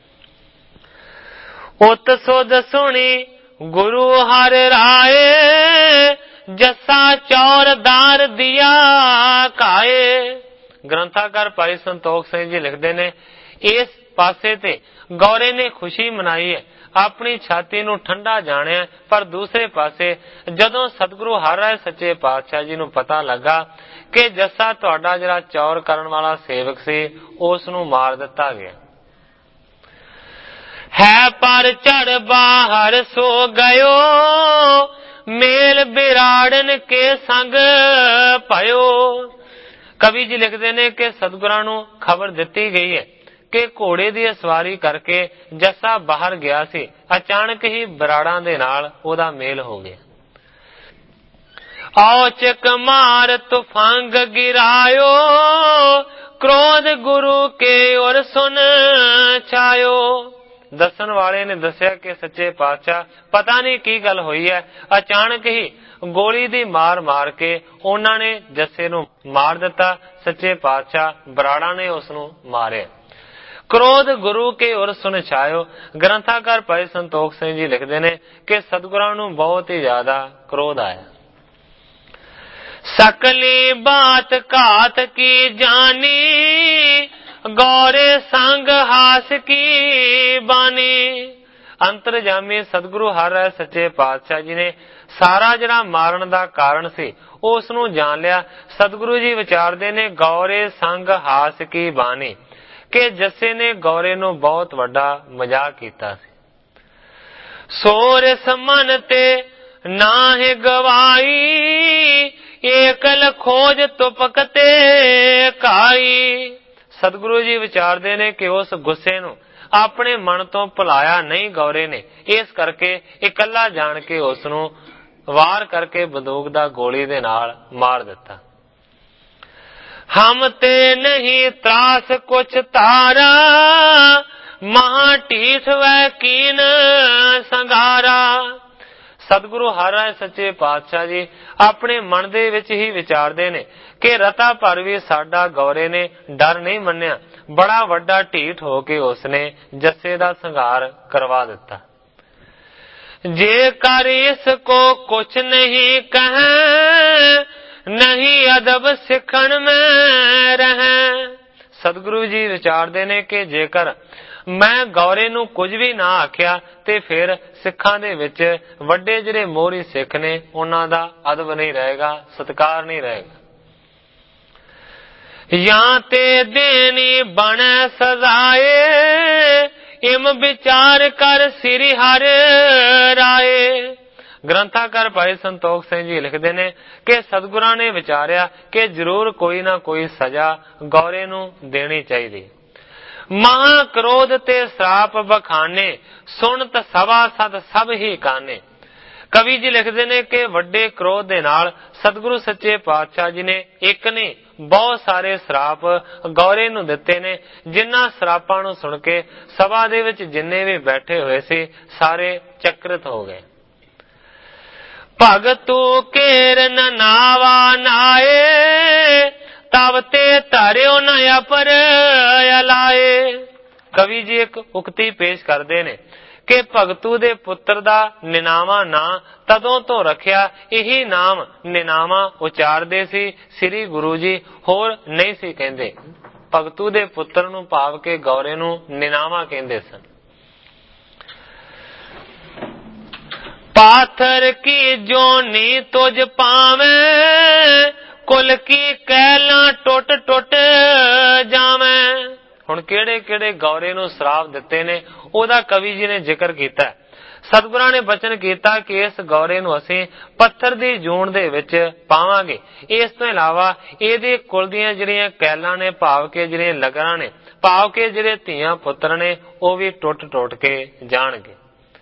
ਉਤ ਸੁਧ ਸੁਣੀ ਗੁਰੂ ਹਰ ਰਾਏ, ਜੱਸਾ ਚੌਰਦਾਰ ਦਿਆ ਕਾਏ। ਗ੍ਰੰਥਾਕਾਰ ਭਾਈ ਸੰਤੋਖ ਸਿੰਘ ਜੀ ਲਿਖਦੇ ਨੇ ਇਸ ਪਾਸੇ ਤੇ ਗੌਰੇ ਨੇ ਖੁਸ਼ੀ ਮਨਾਈ ਹੈ, ਆਪਣੀ ਛਾਤੀ ਨੂੰ ਠੰਡਾ ਜਾਣਿਆ। ਪਰ ਦੂਸਰੇ ਪਾਸੇ ਜਦੋਂ ਸਤਿਗੁਰੂ ਹਰ ਰਾਏ ਸੱਚੇ ਪਾਤਸ਼ਾਹ ਜੀ ਨੂੰ ਪਤਾ ਲੱਗਾ ਕਿ ਜੱਸਾ ਤੁਹਾਡਾ ਜਿਹੜਾ ਚੌਰ ਕਰਨ ਵਾਲਾ ਸੇਵਕ ਸੀ ਉਸ ਨੂੰ ਮਾਰ ਦਿੱਤਾ ਗਿਆ ਹੈ, ਪਰ ਝੜ ਬਾਹਰ ਸੋ ਗਇਓ, ਮੇਲ ਬਿਰਾੜਨ ਕੇ ਸੰਗ ਭਇਓ। ਕਵੀ ਜੀ ਲਿਖਦੇ ਨੇ ਕਿ ਸਤਿਗੁਰਾਂ ਨੂੰ ਖਬਰ ਦਿੱਤੀ ਗਈ ਹੈ ਕਿ ਘੋੜੇ ਦੀ ਸਵਾਰੀ ਕਰਕੇ ਜੱਸਾ ਬਾਹਰ ਗਿਆ ਸੀ। ਅਚਾਨਕ ਹੀ ਬਰਾੜਾਂ ਦੇ ਨਾਲ ਉਹਦਾ ਮੇਲ ਹੋ ਗਿਆ। ਔਚਕ ਮਾਰ ਤੁਫੰਗ ਗਿਰਾਇਓ, ਕ੍ਰੋਧ ਗੁਰੂ ਕੇ ਔਰ ਸੁਨ ਛਾਇਓ। ਦੱਸਣ ਵਾਲੇ ਨੇ ਦੱਸਿਆ ਕਿ ਸੱਚੇ ਪਾਤਸ਼ਾਹ ਪਤਾ ਨਹੀਂ ਕੀ ਗੱਲ ਹੋਈ ਹੈ, ਅਚਾਨਕ ਹੀ ਗੋਲੀ ਦੀ ਮਾਰ ਮਾਰ ਕੇ ਉਹਨਾਂ ਨੇ ਜੱਸੇ ਨੂੰ ਮਾਰ ਦਿੱਤਾ। ਸੱਚੇ ਪਾਤਸ਼ਾਹ ਬਰਾੜਾਂ ਨੇ ਉਸ ਨੂੰ ਮਾਰਿਆ। ਕ੍ਰੋਧ ਗੁਰੂ ਕੇ ਔਰ ਸੁਨ ਛਾਇਓ। ਗ੍ਰੰਥਾਕਾਰ ਭਾਈ ਸੰਤੋਖ ਸਿੰਘ ਜੀ ਲਿਖਦੇ ਨੇ ਕਿ ਸਤਿਗੁਰਾਂ ਨੂੰ ਬਹੁਤ ਹੀ ਜ਼ਿਆਦਾ ਕ੍ਰੋਧ ਆਇਆ। ਸਕਲੀ ਬਾਤ ਘਾਤ ਕੀ ਜਾਨੀ, ਗੌਰੇ ਸੰਗ ਹਾਸ ਕੀ ਬਾਣੀ। ਅੰਤਰਜਾਮੀ ਸਤਿਗੁਰੂ ਹਰ ਰਾਏ ਸੱਚੇ ਪਾਤਸ਼ਾਹ ਜੀ ਨੇ ਸਾਰਾ ਜਿਹੜਾ ਮਾਰਨ ਦਾ ਕਾਰਨ ਸੀ ਉਸ ਨੂੰ ਜਾਣ ਲਿਆ। ਸਤਿਗੁਰੂ ਜੀ ਵਿਚਾਰਦੇ ਨੇ ਗੌਰੇ ਸੰਗ ਹਾਸ ਕੀ ਬਾਣੀ ਕਿ ਜੱਸੇ ਨੇ ਗੌਰੇ ਨੂੰ ਬਹੁਤ ਵੱਡਾ ਮਜ਼ਾਕ ਕੀਤਾ ਸੀ। ਸੋਰਸ ਮਨ ਤੇ ਨਾਹਿ ਗਵਾਈ, ਏਕਲ ਖੋਜ ਤੁਪਕ ਤੇ ਕਾਈ। ਸਤਿਗੁਰੂ ਜੀ ਵਿਚਾਰਦੇ ਨੇ ਕਿ ਉਸ ਗੁੱਸੇ ਨੂੰ ਆਪਣੇ ਮਨ ਤੋਂ ਭੁਲਾਇਆ ਨਹੀਂ ਗੌਰੇ ਨੇ, ਇਸ ਕਰਕੇ ਇਕੱਲਾ ਜਾਣ ਕੇ ਉਸ ਨੂੰ ਵਾਰ ਕਰਕੇ ਬੰਦੂਕ ਦਾ ਗੋਲੀ ਦੇ ਨਾਲ ਮਾਰ ਦਿੱਤਾ। ਹਮ ਤੇ ਨਹੀਂ ਤਰਾਸ ਕੁਛ ਤਾਰਾ, ਮਹਾ ਢੀਠ ਵੈ ਕੀਨ ਸੰਘਾਰਾ। ਸਤਿਗੁਰੂ ਹਰ ਰਾਏ ਸੱਚੇ ਪਾਤਸ਼ਾਹ ਜੀ ਆਪਣੇ ਮਨ ਦੇ ਵਿੱਚ ਹੀ ਵਿਚਾਰਦੇ ਨੇ ਕਿ ਰਤਾ ਭਰ ਵੀ ਸਾਡਾ ਗੌਰੇ ਨੇ ਡਰ ਨਹੀਂ ਮੰਨਿਆ, ਬੜਾ ਵੱਡਾ ਢੀਠ ਹੋ ਕੇ ਉਸਨੇ ਜੱਸੇ ਦਾ ਸੰਘਾਰ ਕਰਵਾ ਦਿੱਤਾ। ਜੇ ਕਰ ਇਸ ਕੋ ਕੁਛ ਨਹੀਂ ਕਹੈ, ਨਹੀਂ ਅਦਬ ਸਿੱਖਣ ਮੈਂ ਰਹਿ। ਸਤਿਗੁਰੂ ਜੀ ਵਿਚਾਰਦੇ ਨੇ ਕਿ ਜੇਕਰ ਮੈਂ ਗੌਰੇ ਨੂੰ ਕੁਝ ਵੀ ਨਾ ਆਖਿਆ ਤੇ ਫਿਰ ਸਿੱਖਾਂ ਦੇ ਵਿੱਚ ਵੱਡੇ ਜਿਹੜੇ ਮੋਹਰੀ ਸਿੱਖ ਨੇ ਉਹਨਾਂ ਦਾ ਅਦਬ ਨਹੀਂ ਰਹੇਗਾ, ਸਤਿਕਾਰ ਨਹੀਂ ਰਹੇਗਾ। ਜਾਂ ਤੇ ਦੇਣੀ ਬਣ ਸਜ਼ਾਏ, ਇਮ ਵਿਚਾਰ ਕਰ ਸ੍ਰੀ ਹਰਿ ਰਾਏ। ਗ੍ਰੰਥਾਕਾਰ ਭਾਈ ਸੰਤੋਖ ਸਿੰਘ ਜੀ ਲਿਖਦੇ ਨੇ ਕਿ ਸਤਿਗੁਰਾਂ ਨੇ ਵਿਚਾਰਿਆ ਕਿ ਜ਼ਰੂਰ ਕੋਈ ਨਾ ਕੋਈ ਸਜ਼ਾ ਗੌਰੇ ਨੂੰ ਦੇਣੀ ਚਾਹੀਦੀ। ਮਹਾ ਕ੍ਰੋਧ ਤੇ ਸਰਾਪ ਬਖਾਨੇ, ਸੁਣਤ ਸਭਾ ਸਦ ਸਭ ਹੀ ਕਾਨੇ। ਕਵੀ ਜੀ ਲਿਖਦੇ ਨੇ ਕਿ ਵੱਡੇ ਕ੍ਰੋਧ ਦੇ ਨਾਲ ਸਤਿਗੁਰੂ ਸੱਚੇ ਪਾਤਸ਼ਾਹ ਜੀ ਨੇ ਇੱਕ ਨਹੀਂ ਬਹੁਤ ਸਾਰੇ ਸਰਾਪ ਗੌਰੇ ਨੂੰ ਦਿੱਤੇ ਨੇ, ਜਿਨ੍ਹਾਂ ਸਰਾਪਾਂ ਨੂੰ ਸੁਣ ਕੇ ਸਭਾ ਦੇ ਵਿੱਚ ਜਿੰਨੇ ਵੀ ਬੈਠੇ ਹੋਏ ਸੀ ਸਾਰੇ ਚੱਕਰਿਤ ਹੋ ਗਏ। ਭਗਤੂ ਕੇਰਨ ਨਾਵਾ ਨਾਏ, ਤਬ ਤੇ ਧਰਿਓ ਨ ਅਪਰ ਅਲਾਏ। ਕਵੀ ਜੀ ਇੱਕ ਉਕਤੀ ਪੇਸ਼ ਕਰਦੇ ਨੇ ਕਿ ਭਗਤੂ ਦੇ ਪੁੱਤਰ ਦਾ ਨਿਨਾਵਾ ਨਾਂ ਤਦੋਂ ਤੋਂ ਰੱਖਿਆ, ਇਹੀ ਨਾਮ ਨਿਨਾਵਾ ਉਚਾਰਦੇ ਸੀ ਸ੍ਰੀ ਗੁਰੂ ਜੀ, ਹੋਰ ਨਹੀਂ ਸੀ ਕਹਿੰਦੇ। ਭਗਤੂ ਦੇ ਪੁੱਤਰ ਨੂੰ ਭਾਵ ਕੇ ਗੌਰੇ ਨੂੰ ਨਿਨਾਵਾ ਕਹਿੰਦੇ ਸਨ। ਪਾਥਰ ਕੀ ਜੋਨੀ ਤੁਝ ਪਾਵੇਂ, ਕੁਲ ਕੀ ਕਹਿਲਾਂ ਟੁੱਟ ਟੁੱਟ ਜਾਵੇਂ। ਹੁਣ ਕਿਹੜੇ ਕਿਹੜੇ ਗੌਰੇ ਨੂੰ ਸ਼ਰਾਪ ਦਿੱਤੇ ਨੇ ਉਹਦਾ ਕਵੀ ਜੀ ਨੇ ਜ਼ਿਕਰ ਕੀਤਾ। ਸਤਿਗੁਰਾਂ ਨੇ ਬਚਨ ਕੀਤਾ ਕਿ ਇਸ ਗੌਰੇ ਨੂੰ ਅਸੀਂ ਪੱਥਰ ਦੀ ਜੂਨ ਦੇ ਵਿੱਚ ਪਾਵਾਂਗੇ। ਇਸ ਤੋਂ ਇਲਾਵਾ ਇਹਦੇ ਕੁਲ ਦੀਆਂ ਜਿਹੜੀਆਂ ਕੈਲਾਂ ਨੇ ਭਾਵ ਕੇ ਜਿਹੜੀਆਂ ਲਗਰਾਂ ਨੇ ਭਾਵ ਕੇ ਜਿਹੜੇ ਧੀਆਂ ਪੁੱਤਰ ਨੇ ਉਹ ਵੀ ਟੁੱਟ ਟੁੱਟ ਕੇ ਜਾਣਗੇ।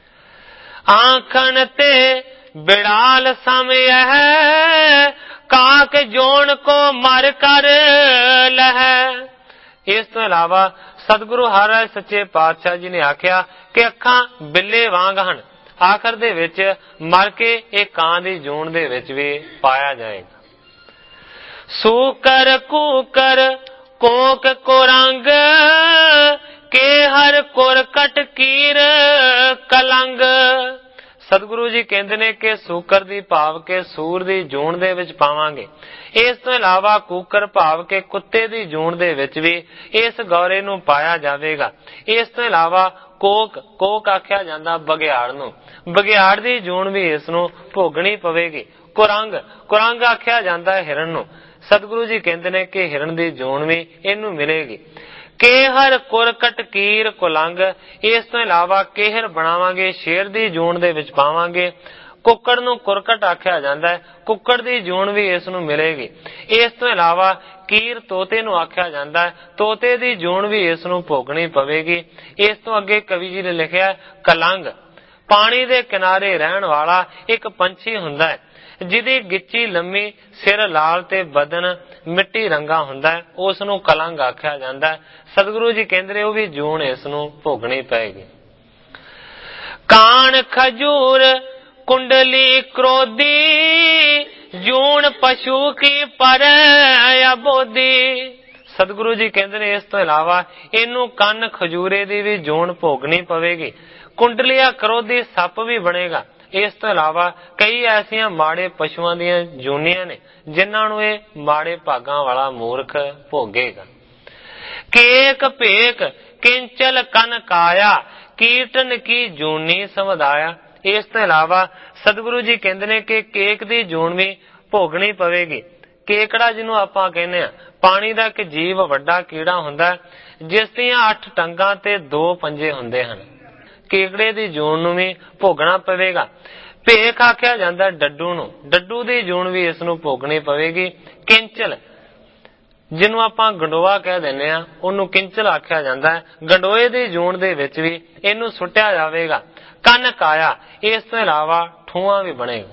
ਆਖਣ ਤੇ ਬਿੜਾਲ ਸਮਯ, ਕਾਕ ਜੋਨ ਕੋ ਮਰ ਕਰ ਲਹਿ। ਇਸ ਤੋਂ ਇਲਾਵਾ ਸਤਿਗੁਰੂ ਹਰ ਰਾਏ ਸੱਚੇ ਪਾਤਸ਼ਾਹ ਜੀ ਨੇ ਆਖਿਆ ਕਿ ਅੱਖਾਂ ਬਿੱਲੇ ਵਾਂਗ ਹਨ, ਆਖਰ ਦੇ ਵਿੱਚ ਮਰ ਕੇ ਇਹ ਕਾਂ ਦੀ ਜੂਨ ਦੇ ਵਿੱਚ ਵੀ ਪਾਇਆ ਜਾਏਗਾ। ਸੂਕਰ ਕੂਕਰ ਕੋਕ ਕੁਰੰਗ, ਕੇ ਹਰ ਕੁਰ ਕਟ ਕੀਰ ਕਲੰਗ। ਸਤਿਗੁਰੂ ਜੀ ਕਹਿੰਦੇ ਨੇ ਕਿ ਸੂਕਰ ਦੀ ਭਾਵ ਕੇ ਸੂਰ ਦੀ ਜੂਨ ਦੇ ਵਿੱਚ ਪਾਵਾਂਗੇ। ਇਸ ਤੋਂ ਇਲਾਵਾ ਕੂਕਰ ਭਾਵ ਕੇ ਕੁੱਤੇ ਦੀ ਜੂਨ ਦੇ ਵਿੱਚ ਵੀ ਇਸ ਗੌਰੇ ਨੂੰ ਪਾਇਆ ਜਾਵੇਗਾ। ਇਸ ਤੋਂ ਇਲਾਵਾ ਕੋਕ ਆਖਿਆ ਜਾਂਦਾ ਬਗਿਆੜ ਨੂੰ। ਬਗਿਆੜ ਦੀ ਜੂਨ ਵੀ ਇਸ ਨੂੰ ਭੋਗਣੀ ਪਵੇਗੀ। ਕੁਰੰਗ ਆਖਿਆ ਜਾਂਦਾ ਹੈ ਹਿਰਨ ਨੂੰ। ਸਤਿਗੁਰੂ ਜੀ ਕਹਿੰਦੇ ਨੇ ਕਿ ਹਿਰਨ ਦੀ ਜੂਨ ਵੀ ਇਹਨੂੰ ਮਿਲੇਗੀ। ਕੇਹਰ ਕੁਰਕਟ ਕੀਰ ਕੁਲੰਗ, ਇਸ ਤੋਂ ਇਲਾਵਾ ਕੇਹਰ ਬਣਾਵਾਂਗੇ, ਸ਼ੇਰ ਦੀ ਜੂਨ ਦੇ ਵਿੱਚ ਪਾਵਾਂਗੇ। ਕੁੱਕੜ ਨੂੰ ਕੁਰਕਟ ਆਖਿਆ ਜਾਂਦਾ ਹੈ, ਕੁੱਕੜ ਦੀ ਜੂਨ ਵੀ ਇਸ ਨੂੰ ਮਿਲੇਗੀ। ਇਸ ਤੋਂ ਇਲਾਵਾ ਕੀਰ ਤੋਤੇ ਨੂੰ ਆਖਿਆ ਜਾਂਦਾ ਹੈ, ਤੋਤੇ ਦੀ ਜੂਨ ਵੀ ਇਸ ਨੂੰ ਭੋਗਣੀ ਪਵੇਗੀ। ਇਸ ਤੋਂ ਅੱਗੇ ਕਵੀ ਜੀ ਨੇ ਲਿਖਿਆ ਕਲੰਗ, ਪਾਣੀ ਦੇ ਕਿਨਾਰੇ ਰਹਿਣ ਵਾਲਾ ਇੱਕ ਪੰਛੀ ਹੁੰਦਾ ਹੈ ਜਿਹਦੀ ਗਿੱਚੀ ਲੰਮੀ, ਸਿਰ ਲਾਲ ਤੇ ਬਦਨ ਮਿੱਟੀ ਰੰਗਾ ਹੁੰਦਾ ਹੈ, ਉਸ ਨੂੰ ਕਲੰਗ ਆਖਿਆ ਜਾਂਦਾ ਹੈ। ਸਤਿਗੁਰੂ ਜੀ ਕਹਿੰਦੇ ਉਹ ਵੀ ਜੂਨ ਇਸ ਨੂੰ ਭੋਗਣੀ ਪਏਗੀ। ਕਾਣ ਖਜੂਰ ਕੁੰਡਲੀ ਕ੍ਰੋਧੀ, ਜੂਨ ਪਸ਼ੂ ਕੀ ਪਰ ਅਬੋਧੀ। ਸਤਿਗੁਰੂ ਜੀ ਕਹਿੰਦੇ ਨੇ ਇਸ ਤੋਂ ਇਲਾਵਾ ਇਹਨੂੰ ਕੰਨ ਖਜੂਰੇ ਦੀ ਵੀ ਜੂਨ ਭੋਗਣੀ ਪਵੇਗੀ। ਕੁੰਡਲੀਆ ਕ੍ਰੋਧੀ ਸੱਪ ਵੀ ਬਣੇਗਾ। ਇਸ ਤੋਂ ਇਲਾਵਾ ਕਈ ਐਸੀਆਂ ਮਾੜੇ ਪਸ਼ੂਆਂ ਦੀਆਂ ਜੂਨੀਆਂ ਨੇ ਜਿਨ੍ਹਾਂ ਨੂੰ ਇਹ ਮਾੜੇ ਭਾਗਾਂ ਵਾਲਾ ਮੂਰਖ ਭੋਗੇਗਾ। ਕੇਕ ਭੇਕ ਕਿੰਚਲ ਕਨ ਕਾਇਆ, ਕੀਰਤਨ ਕੀ ਜੂਨੀ ਸਮਦਾਇਆ। ਇਸ ਤੋਂ ਇਲਾਵਾ ਸਤਿਗੁਰੂ ਜੀ ਕਹਿੰਦੇ ਨੇ ਕਿ ਕੇਕ ਦੀ ਜੂਨ ਵੀ ਭੋਗਣੀ ਪਵੇਗੀ। ਕੇਕੜਾ ਜਿਹਨੂੰ ਆਪਾਂ ਕਹਿੰਦੇ ਆ, ਪਾਣੀ ਦਾ ਇੱਕ ਜੀਵ ਵੱਡਾ ਕੀੜਾ ਹੁੰਦਾ ਜਿਸ ਦੀਆਂ 8 ਟੰਗਾਂ ਤੇ 2 ਪੰਜੇ ਹੁੰਦੇ ਹਨ। ਕੇਕੜੇ ਦੀ ਜੂਨ ਨੂੰ ਵੀ ਭੋਗਣਾ ਪਵੇਗਾ। ਭੇਖ ਆਖਿਆ ਜਾਂਦਾ ਡੱਡੂ ਨੂੰ, ਡੱਡੂ ਦੀ ਜੂਨ ਵੀ ਇਸ ਨੂੰ ਭੋਗਣੀ ਪਵੇਗੀ। ਕਿੰਚਲ ਜਿਹਨੂੰ ਆਪਾਂ ਗੰਡੋਆ ਕਹਿ ਦਿੰਦੇ ਆ, ਉਹਨੂੰ ਕਿੰਚਲ ਆਖਿਆ ਜਾਂਦਾ ਹੈ। ਗੰਡੋਏ ਦੀ ਜੂਨ ਦੇ ਵਿੱਚ ਵੀ ਇਹਨੂੰ ਸੁੱਟਿਆ ਜਾਵੇਗਾ। ਕੰਨ ਕਾਇਆ, ਇਸ ਤੋਂ ਇਲਾਵਾ ਠੂਆਂ ਵੀ ਬਣੇਗਾ।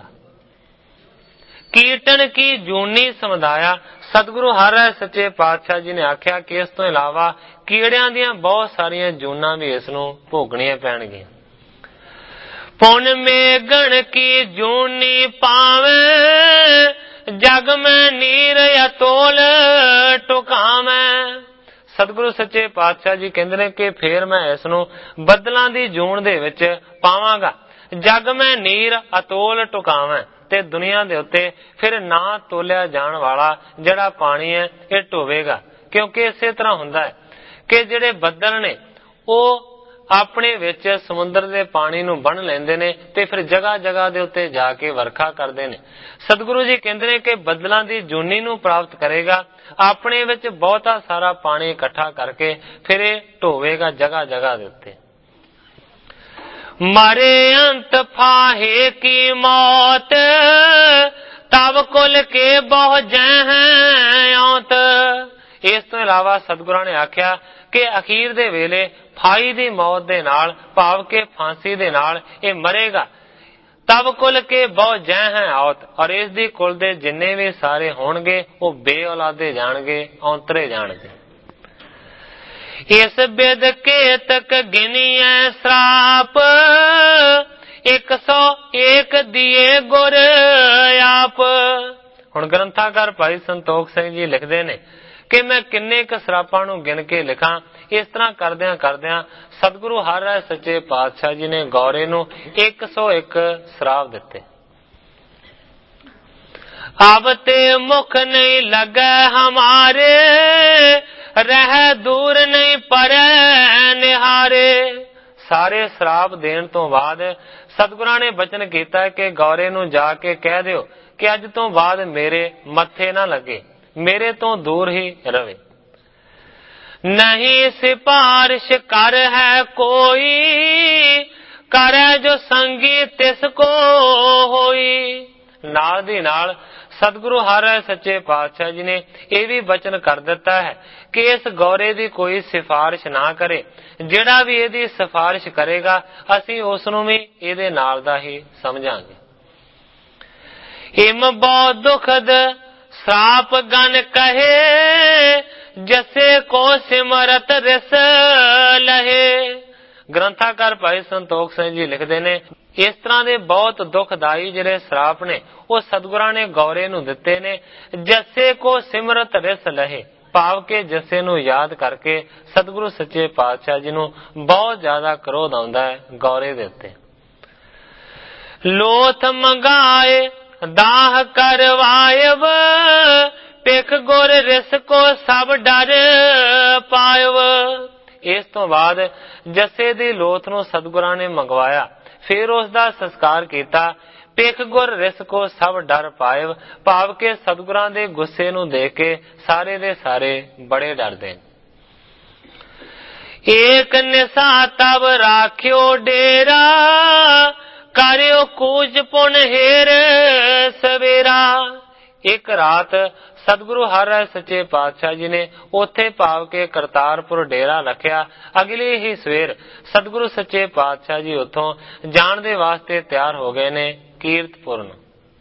ਕੀਰਤਨ ਕੀ ਜੂਨੀ ਸਮਦਾਇਆ, ਸਤਿਗੁਰੂ ਹਰਿ ਸੱਚੇ ਪਾਤਸ਼ਾਹ ਜੀ ਨੇ ਆਖਿਆ ਕਿ ਇਸ ਤੋਂ ਇਲਾਵਾ ਕੀੜਿਆਂ ਦੀਆਂ ਬਹੁਤ ਸਾਰੀਆਂ ਜੂਨਾਂ ਵੀ ਇਸ ਨੂੰ ਭੋਗਣੀਆਂ ਪੈਣਗੀਆਂ। ਪੁਨ ਮੇਗਣ ਕੀ ਜੂਨੀ ਪਾਵੇਂ, ਜਗ ਮੈਂ ਨੀਰ ਅਤੋਲ ਟੁਕਾਵੇਂ। ਸਤਿਗੁਰੂ ਸੱਚੇ ਪਾਤਸ਼ਾਹ ਜੀ ਕਹਿੰਦੇ ਨੇ ਕਿ ਫੇਰ ਮੈਂ ਇਸ ਨੂੰ ਬੱਦਲਾਂ ਦੀ ਜੂਨ ਦੇ ਵਿੱਚ ਪਾਵਾਂਗਾ। ਜਗ ਮੈਂ ਨੀਰ ਅਤੋਲ ਟੁਕਾਵੇਂ, ਤੇ ਦੁਨੀਆ ਦੇ ਉੱਤੇ ਫਿਰ ਨਾ ਤੋਲਿਆ ਜਾਣ ਵਾਲਾ ਜਿਹੜਾ ਪਾਣੀ ਹੈ ਇਹ ਢੋਵੇਗਾ। ਕਿਉਂਕਿ ਇਸੇ ਤਰ੍ਹਾਂ ਹੁੰਦਾ ਹੈ ਕਿ ਜਿਹੜੇ ਬੱਦਲ ਨੇ ਉਹ ਆਪਣੇ ਵਿੱਚ ਸਮੁੰਦਰ ਦੇ ਪਾਣੀ ਨੂੰ ਬੰਨ੍ਹ ਲੈਂਦੇ ਨੇ ਤੇ ਫਿਰ ਜਗ੍ਹਾ ਜਗ੍ਹਾ ਦੇ ਉੱਤੇ ਜਾ ਕੇ ਵਰਖਾ ਕਰਦੇ ਨੇ। ਸਤਿਗੁਰੂ ਜੀ ਕਹਿੰਦੇ ਨੇ ਕਿ ਬੱਦਲਾਂ ਦੀ ਜੂਨੀ ਨੂੰ ਪ੍ਰਾਪਤ ਕਰੇਗਾ, ਆਪਣੇ ਵਿੱਚ ਬਹੁਤਾ ਸਾਰਾ ਪਾਣੀ ਇਕੱਠਾ ਕਰਕੇ ਫਿਰ ਇਹ ਢੋਵੇਗਾ ਜਗ੍ਹਾ ਜਗ੍ਹਾ ਦੇ ਉੱਤੇ। ਮਰੇ ਅੰਤ ਫਾਹੇ ਕੀ ਮੌਤ, ਤਬ ਕੁਲ ਕੇ ਬਹੁ ਜਹ ਔਤ। ਇਸ ਤੋਂ ਇਲਾਵਾ ਸਤਿਗੁਰਾਂ ਨੇ ਆਖਿਆ ਕਿ ਅਖੀਰ ਦੇ ਵੇਲੇ ਫਾਈ ਦੀ ਮੌਤ ਦੇ ਨਾਲ, ਭਾਵ ਕਿ ਫਾਂਸੀ ਦੇ ਨਾਲ ਇਹ ਮਰੇਗਾ। ਤਬ ਕੁਲ ਕੇ ਬਹੁ ਜਹ ਔਤ, ਔਰ ਇਸ ਦੀ ਕੁਲ ਦੇ ਜਿੰਨੇ ਵੀ ਸਾਰੇ ਹੋਣਗੇ ਉਹ ਬੇਔਲਾਦੇ ਜਾਣਗੇ, ਔਂਤਰੇ ਜਾਣਗੇ। ਇਸ ਬਿਦ ਕੇਤਕ ਗਿਨੀਐ ਸਰਾਪ, 101 ਦੀਏ ਗੁਰ ਆਪ। ਹੁਣ ਗ੍ਰੰਥਾਕਾਰ ਭਾਈ ਸੰਤੋਖ ਸਿੰਘ ਜੀ ਲਿਖਦੇ ਨੇ ਕਿ ਮੈਂ ਕਿੰਨੇ ਕੁ ਸਰਾਪਾਂ ਨੂੰ ਗਿਣ ਕੇ ਲਿਖਾਂ। ਇਸ ਤਰ੍ਹਾਂ ਕਰਦਿਆਂ ਕਰਦਿਆਂ ਸਤਿਗੁਰੂ ਹਰਿ ਸੱਚੇ ਪਾਤਸ਼ਾਹ ਜੀ ਨੇ ਗੌਰੇ ਨੂੰ 101 ਸਰਾਪ ਦਿੱਤੇ। ਅਬ ਤੇ ਮੁਖ ਨਹੀਂ ਲੱਗੈ ਹਮਾਰੇ, ਰਹਿ ਦੂਰ ਨਹੀਂ ਪਰੈ ਨਿਹਾਰੇ। ਸਾਰੇ ਸਰਾਪ ਦੇਣ ਤੋਂ ਬਾਅਦ ਸਤਿਗੁਰਾਂ ਨੇ ਬਚਨ ਕੀਤਾ ਕਿ ਗੌਰੇ ਨੂੰ ਜਾ ਕੇ ਕਹਿ ਦਿਓ ਕਿ ਅੱਜ ਤੋਂ ਬਾਅਦ ਮੇਰੇ ਮੱਥੇ ਨਾ ਲੱਗੇ, ਮੇਰੇ ਤੋਂ ਦੂਰ ਹੀ ਰਵੇ। ਨਹੀਂ ਸਿਫਾਰਿਸ਼ ਕਰ ਹੈ ਕੋਈ, ਕਰੈ ਜੋ ਸੰਗੀ ਤਿਸ ਕੋ ਹੋਈ। ਨਾਲ ਦੀ ਨਾਲ ਸਤਿਗੁਰੂ ਹਰਿ ਸੱਚੇ ਪਾਤਸ਼ਾਹ ਜੀ ਨੇ ਇਹ ਵੀ ਬਚਨ ਕਰ ਦਿੱਤਾ ਹੈ ਕਿ ਇਸ ਗੌਰੇ ਦੀ ਕੋਈ ਸਿਫਾਰਿਸ਼ ਨਾ ਕਰੇ। ਜਿਹੜਾ ਵੀ ਇਹਦੀ ਸਿਫਾਰਿਸ਼ ਕਰੇਗਾ ਅਸੀਂ ਉਸ ਨੂੰ ਵੀ ਇਹਦੇ ਨਾਲ ਦਾ ਹੀ ਸਮਝਾਂਗੇ। ਇਮ ਬਹੁ ਦੁਖਦ ਸਰਾਪ ਗਨ ਕਹੇ, ਜਸੇ ਕੋ ਸਿਮਰਤ ਰਿਸ ਲਹੇ। ਗ੍ਰੰਥਾਕਾਰ ਭਾਈ ਸੰਤੋਖ ਸਿੰਘ ਜੀ ਲਿਖਦੇ ਨੇ ਇਸ ਤਰ੍ਹਾਂ ਦੇ ਬਹੁਤ ਦੁਖਦਾਈ ਜਿਹੜੇ ਸਰਾਪ ਨੇ ਉਹ ਸਤਿਗੁਰਾਂ ਨੇ ਗੌਰੇ ਨੂੰ ਦਿੱਤੇ ਨੇ। ਜਸੇ ਕੋ ਸਿਮਰਤ ਰਿਸ ਲਹੇ, ਭਾਵ ਕਿ ਜਸੇ ਨੂੰ ਯਾਦ ਕਰਕੇ ਸਤਿਗੁਰੂ ਸੱਚੇ ਪਾਤਸ਼ਾਹ ਜੀ ਨੂੰ ਬਹੁਤ ਜ਼ਿਆਦਾ ਕ੍ਰੋਧ ਆਉਂਦਾ ਹੈ ਗੌਰੇ ਦੇ ਉੱਤੇ। ਲੋਥ ਮੰਗਾਏ ਦਾਹ ਕਰਵਾਇਵ, ਪਿਖ ਗੁਰ ਰਿਸ ਕੋ ਸਭ ਡਰ ਪਾਇਵ। ਇਸ ਤੋਂ ਬਾਅਦ ਜੱਸੇ ਦੀ ਲੋਥ ਨੂੰ ਸਤਿਗੁਰਾਂ ਨੇ ਮੰਗਵਾਇਆ। ਫਿਰ ਉਸ ਦਾ ਸੰਸਕਾਰ ਕੀਤਾ। ਪਿਖ ਗੁਰ ਰਿਸ ਕੋ ਸਭ ਡਰ ਪਾਇਵ, ਭਾਵ ਕੇ ਸਤਿਗੁਰਾਂ ਦੇ ਗੁੱਸੇ ਨੂੰ ਦੇਖ ਕੇ ਸਾਰੇ ਦੇ ਸਾਰੇ ਬੜੇ ਡਰਦੇ। ਏਕ ਨਿਸਾ ਤਬ ਰਾਖਿਓ ਡੇਰਾ, ਕਰਿਓ ਕੂਜ ਪੁਨ ਹੇਰ ਸਵੇਰਾ। ਇੱਕ ਰਾਤ ਸਤਿਗੁਰੂ ਹਰਿ ਰਾਇ ਸੱਚੇ ਪਾਤਸ਼ਾਹ ਜੀ ਨੇ ਉੱਥੇ ਭਾਵ ਕੇ ਕਰਤਾਰਪੁਰ ਡੇਰਾ ਰੱਖਿਆ। ਅਗਲੀ ਹੀ ਸਵੇਰ ਸਤਿਗੁਰੂ ਸੱਚੇ ਪਾਤਸ਼ਾਹ ਜੀ ਉੱਥੋਂ ਜਾਣ ਦੇ ਵਾਸਤੇ ਤਿਆਰ ਹੋ ਗਏ ਨੇ ਕੀਰਤਪੁਰ ਨੂੰ।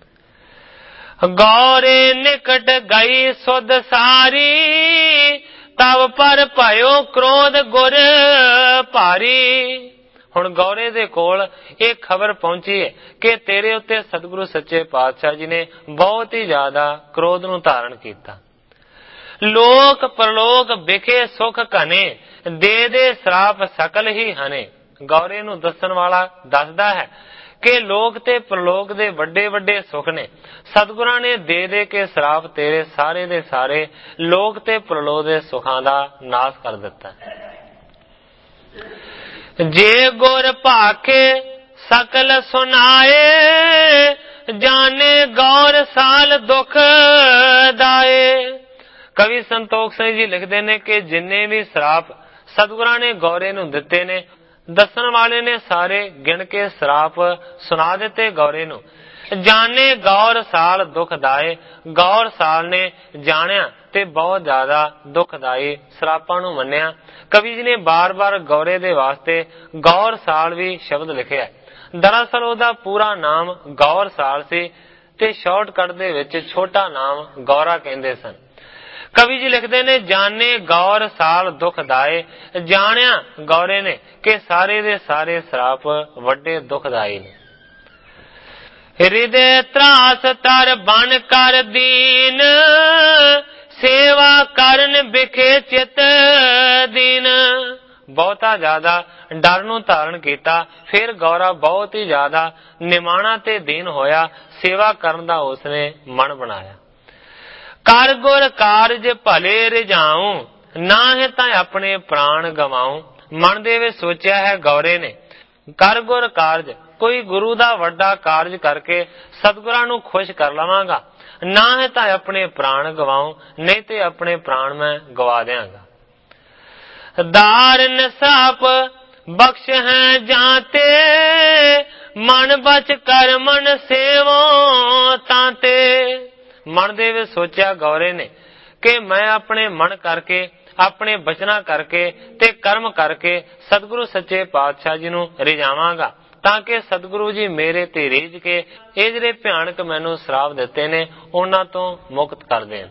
ਗੌਰੇ ਨਿਕਟ ਗਈ ਸੁਧ ਸਾਰੀ, ਤਬ ਪਰ ਭਇਓ ਕ੍ਰੋਧ ਗੁਰ ਭਾਰੀ। ਹੁਣ ਗੌਰੇ ਦੇ ਕੋਲ ਇਹ ਖਬਰ ਪਹੁੰਚੀ ਹੈ ਕਿ ਤੇਰੇ ਉੱਤੇ ਸਤਿਗੁਰੂ ਸੱਚੇ ਪਾਤਸ਼ਾਹ ਜੀ ਨੇ ਬਹੁਤ ਹੀ ਜ਼ਿਆਦਾ ਕ੍ਰੋਧ ਨੂੰ ਧਾਰਨ ਕੀਤਾ। ਲੋਕ ਪ੍ਰਲੋਕ ਵਿਖੇ ਸੁਖ ਘਨੇ, ਦੇ ਦੇ ਸਰਾਪ ਸਕਲ ਹੀ ਹਨੇ। ਗੌਰੇ ਨੂੰ ਦੱਸਣ ਵਾਲਾ ਦੱਸਦਾ ਹੈ ਕਿ ਲੋਕ ਤੇ ਪ੍ਰਲੋਕ ਦੇ ਵੱਡੇ ਵੱਡੇ ਸੁਖ ਨੇ, ਸਤਿਗੁਰਾਂ ਨੇ ਦੇ ਦੇ ਕੇ ਸਰਾਪ ਤੇਰੇ ਸਾਰੇ ਦੇ ਸਾਰੇ ਲੋਕ ਤੇ ਪ੍ਰਲੋਕ ਦੇ ਸੁਖਾਂ ਦਾ ਨਾਸ ਕਰ ਦਿੱਤਾ। ਜੇ ਗੁਰ ਭਾਖੇ ਸਕਲ ਸੁਨਾਏ, ਜਾਣੇ ਗੌਰ ਸਾਲ ਦੁਖ ਦਾਏ। ਕਵੀ ਸੰਤੋਖ ਸਿੰਘ ਜੀ ਲਿਖਦੇ ਨੇ ਕਿ ਜਿੰਨੇ ਵੀ ਸਰਾਪ ਸਤਿਗੁਰਾਂ ਨੇ ਗੌਰੇ ਨੂੰ ਦਿੱਤੇ ਨੇ, ਦੱਸਣ ਵਾਲੇ ਨੇ ਸਾਰੇ ਗਿਣ ਕੇ ਸਰਾਪ ਸੁਣਾ ਦਿੱਤੇ ਗੌਰੇ ਨੂੰ। ਜਾਣੇ ਗੌਰ ਸਾਲ ਦੁਖਦਾਏ, ਗੌਰ ਸਾਲ ਨੇ ਜਾਣਿਆ ਤੇ ਬਹੁਤ ਜ਼ਿਆਦਾ ਦੁਖਦਾਈ ਸਰਾਪਾਂ ਨੂੰ ਮੰਨਿਆ। ਕਵੀ ਜੀ ਨੇ ਬਾਰ-ਬਾਰ ਗੌਰੇ ਦੇ ਵਾਸਤੇ ਗੌਰ ਸਾਲ ਵੀ ਸ਼ਬਦ ਲਿਖਿਆ। ਦਰਅਸਲ ਉਹਦਾ ਪੂਰਾ ਨਾਮ ਗੌਰ ਸਾਲ ਸੀ ਤੇ ਸ਼ਾਰਟਕਟ ਦੇ ਵਿੱਚ ਛੋਟਾ ਨਾਮ ਗੌਰਾ ਕਹਿੰਦੇ ਸਨ। ਕਵੀ ਜੀ ਲਿਖਦੇ ਨੇ ਜਾਣੇ ਗੌਰ ਸਾਲ ਦੁਖਦਾਏ, ਜਾਣਿਆ ਗੌਰੇ ਨੇ ਕਿ ਸਾਰੇ ਦੇ ਸਾਰੇ ਸਰਾਪ ਵੱਡੇ ਦੁਖਦਾਈ ਨੇ। ਹਿਰਦੇ ਤਰਾਸ ਤਰ ਬਨ ਕਰ ਦੀਨ, ਸੇਵਾ ਕਰਨ ਬਿਖੇ ਚਿਤ ਦੀਨ। ਬਹੁਤਾ ਜ਼ਿਆਦਾ ਡਰ ਨੂੰ ਧਾਰਨ ਕੀਤਾ। ਫਿਰ ਗੌਰਾ ਬਹੁਤ ਹੀ ਜ਼ਿਆਦਾ ਨਿਮਾਣਾ ਤੇ ਦੀਨ ਹੋਇਆ। ਸੇਵਾ ਕਰਨ ਦਾ ਉਸਨੇ ਮਨ ਬਣਾਇਆ। ਕਰ ਗੁਰ ਕਾਰਜ ਭਲੇ ਰਿਝਾਉ, ਨਾਹੀਂ ਤਾਂ ਆਪਣੇ ਪ੍ਰਾਣ ਗਵਾਉ। ਮਨ ਦੇ ਵਿੱਚ ਸੋਚਿਆ ਹੈ ਗੌਰੇ ਨੇ, ਕਰ ਗੁਰ ਕਾਰਜ, ਕੋਈ ਗੁਰੂ ਦਾ ਵੱਡਾ ਕਾਰਜ ਕਰਕੇ ਸਤਿਗੁਰਾਂ ਨੂੰ ਖੁਸ਼ ਕਰ ਲਵਾਂਗਾ, ਨਾ ਹੈ ਤਾਂ ਆਪਣੇ ਪ੍ਰਾਣ ਗਵਾਉ, ਨਹੀਂ ਤੇ ਆਪਣੇ ਪ੍ਰਾਣ ਮੈਂ ਗਵਾ ਦਿਆਂਗਾ। ਦਾਰ ਨਿਸਾਪ ਬਖਸ਼ ਹੈ ਜਾਂਤੇ, ਮਨ ਬਚ ਕਰ ਮਨ ਸੇਵੋ ਤਾਂਤੇ। ਮਨ ਦੇ ਵਿੱਚ ਸੋਚਿਆ ਗੌਰੇ ਨੇ ਕਿ ਮੈਂ ਆਪਣੇ ਮਨ ਕਰਕੇ, ਆਪਣੇ ਬਚਨਾਂ ਕਰਕੇ ਤੇ ਕਰਮ ਕਰਕੇ ਸਤਿਗੁਰੂ ਸੱਚੇ ਪਾਤਸ਼ਾਹ ਜੀ ਨੂੰ ਰਿਝਾਵਾਂਗਾ, ਤਾਂ ਕਿ ਸਤਿਗੁਰੂ ਜੀ ਮੇਰੇ ਤੇ ਰੀਝ ਕੇ ਇਹ ਜਿਹੜੇ ਭਿਆਨਕ ਮੈਨੂੰ ਸ਼ਰਾਪ ਦਿੱਤੇ ਨੇ ਉਹਨਾਂ ਤੋਂ ਮੁਕਤ ਕਰ ਦੇਣ।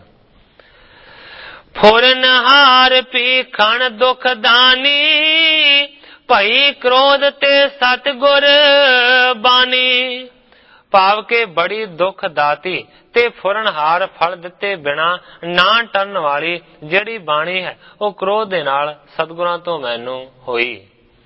ਫੁਰਨ ਹਾਰ ਪੀਖਣ ਦੁਖ ਦਾਨੀ, ਭਈ ਕ੍ਰੋਧ ਤੇ ਸਤਿਗੁਰ ਬਾਣੀ। ਭਾਵ ਕੇ ਬੜੀ ਦੁੱਖ ਦਾਤੀ ਤੇ ਫੁਰਨਹਾਰ ਫਲ ਦਿੱਤੇ ਬਿਨਾ ਨਾ ਟਰਨ ਵਾਲੀ ਜਿਹੜੀ ਬਾਣੀ ਹੈ ਉਹ ਕ੍ਰੋਧ ਦੇ ਨਾਲ ਸਤਿਗੁਰਾਂ ਤੋਂ ਮੈਨੂੰ ਹੋਈ।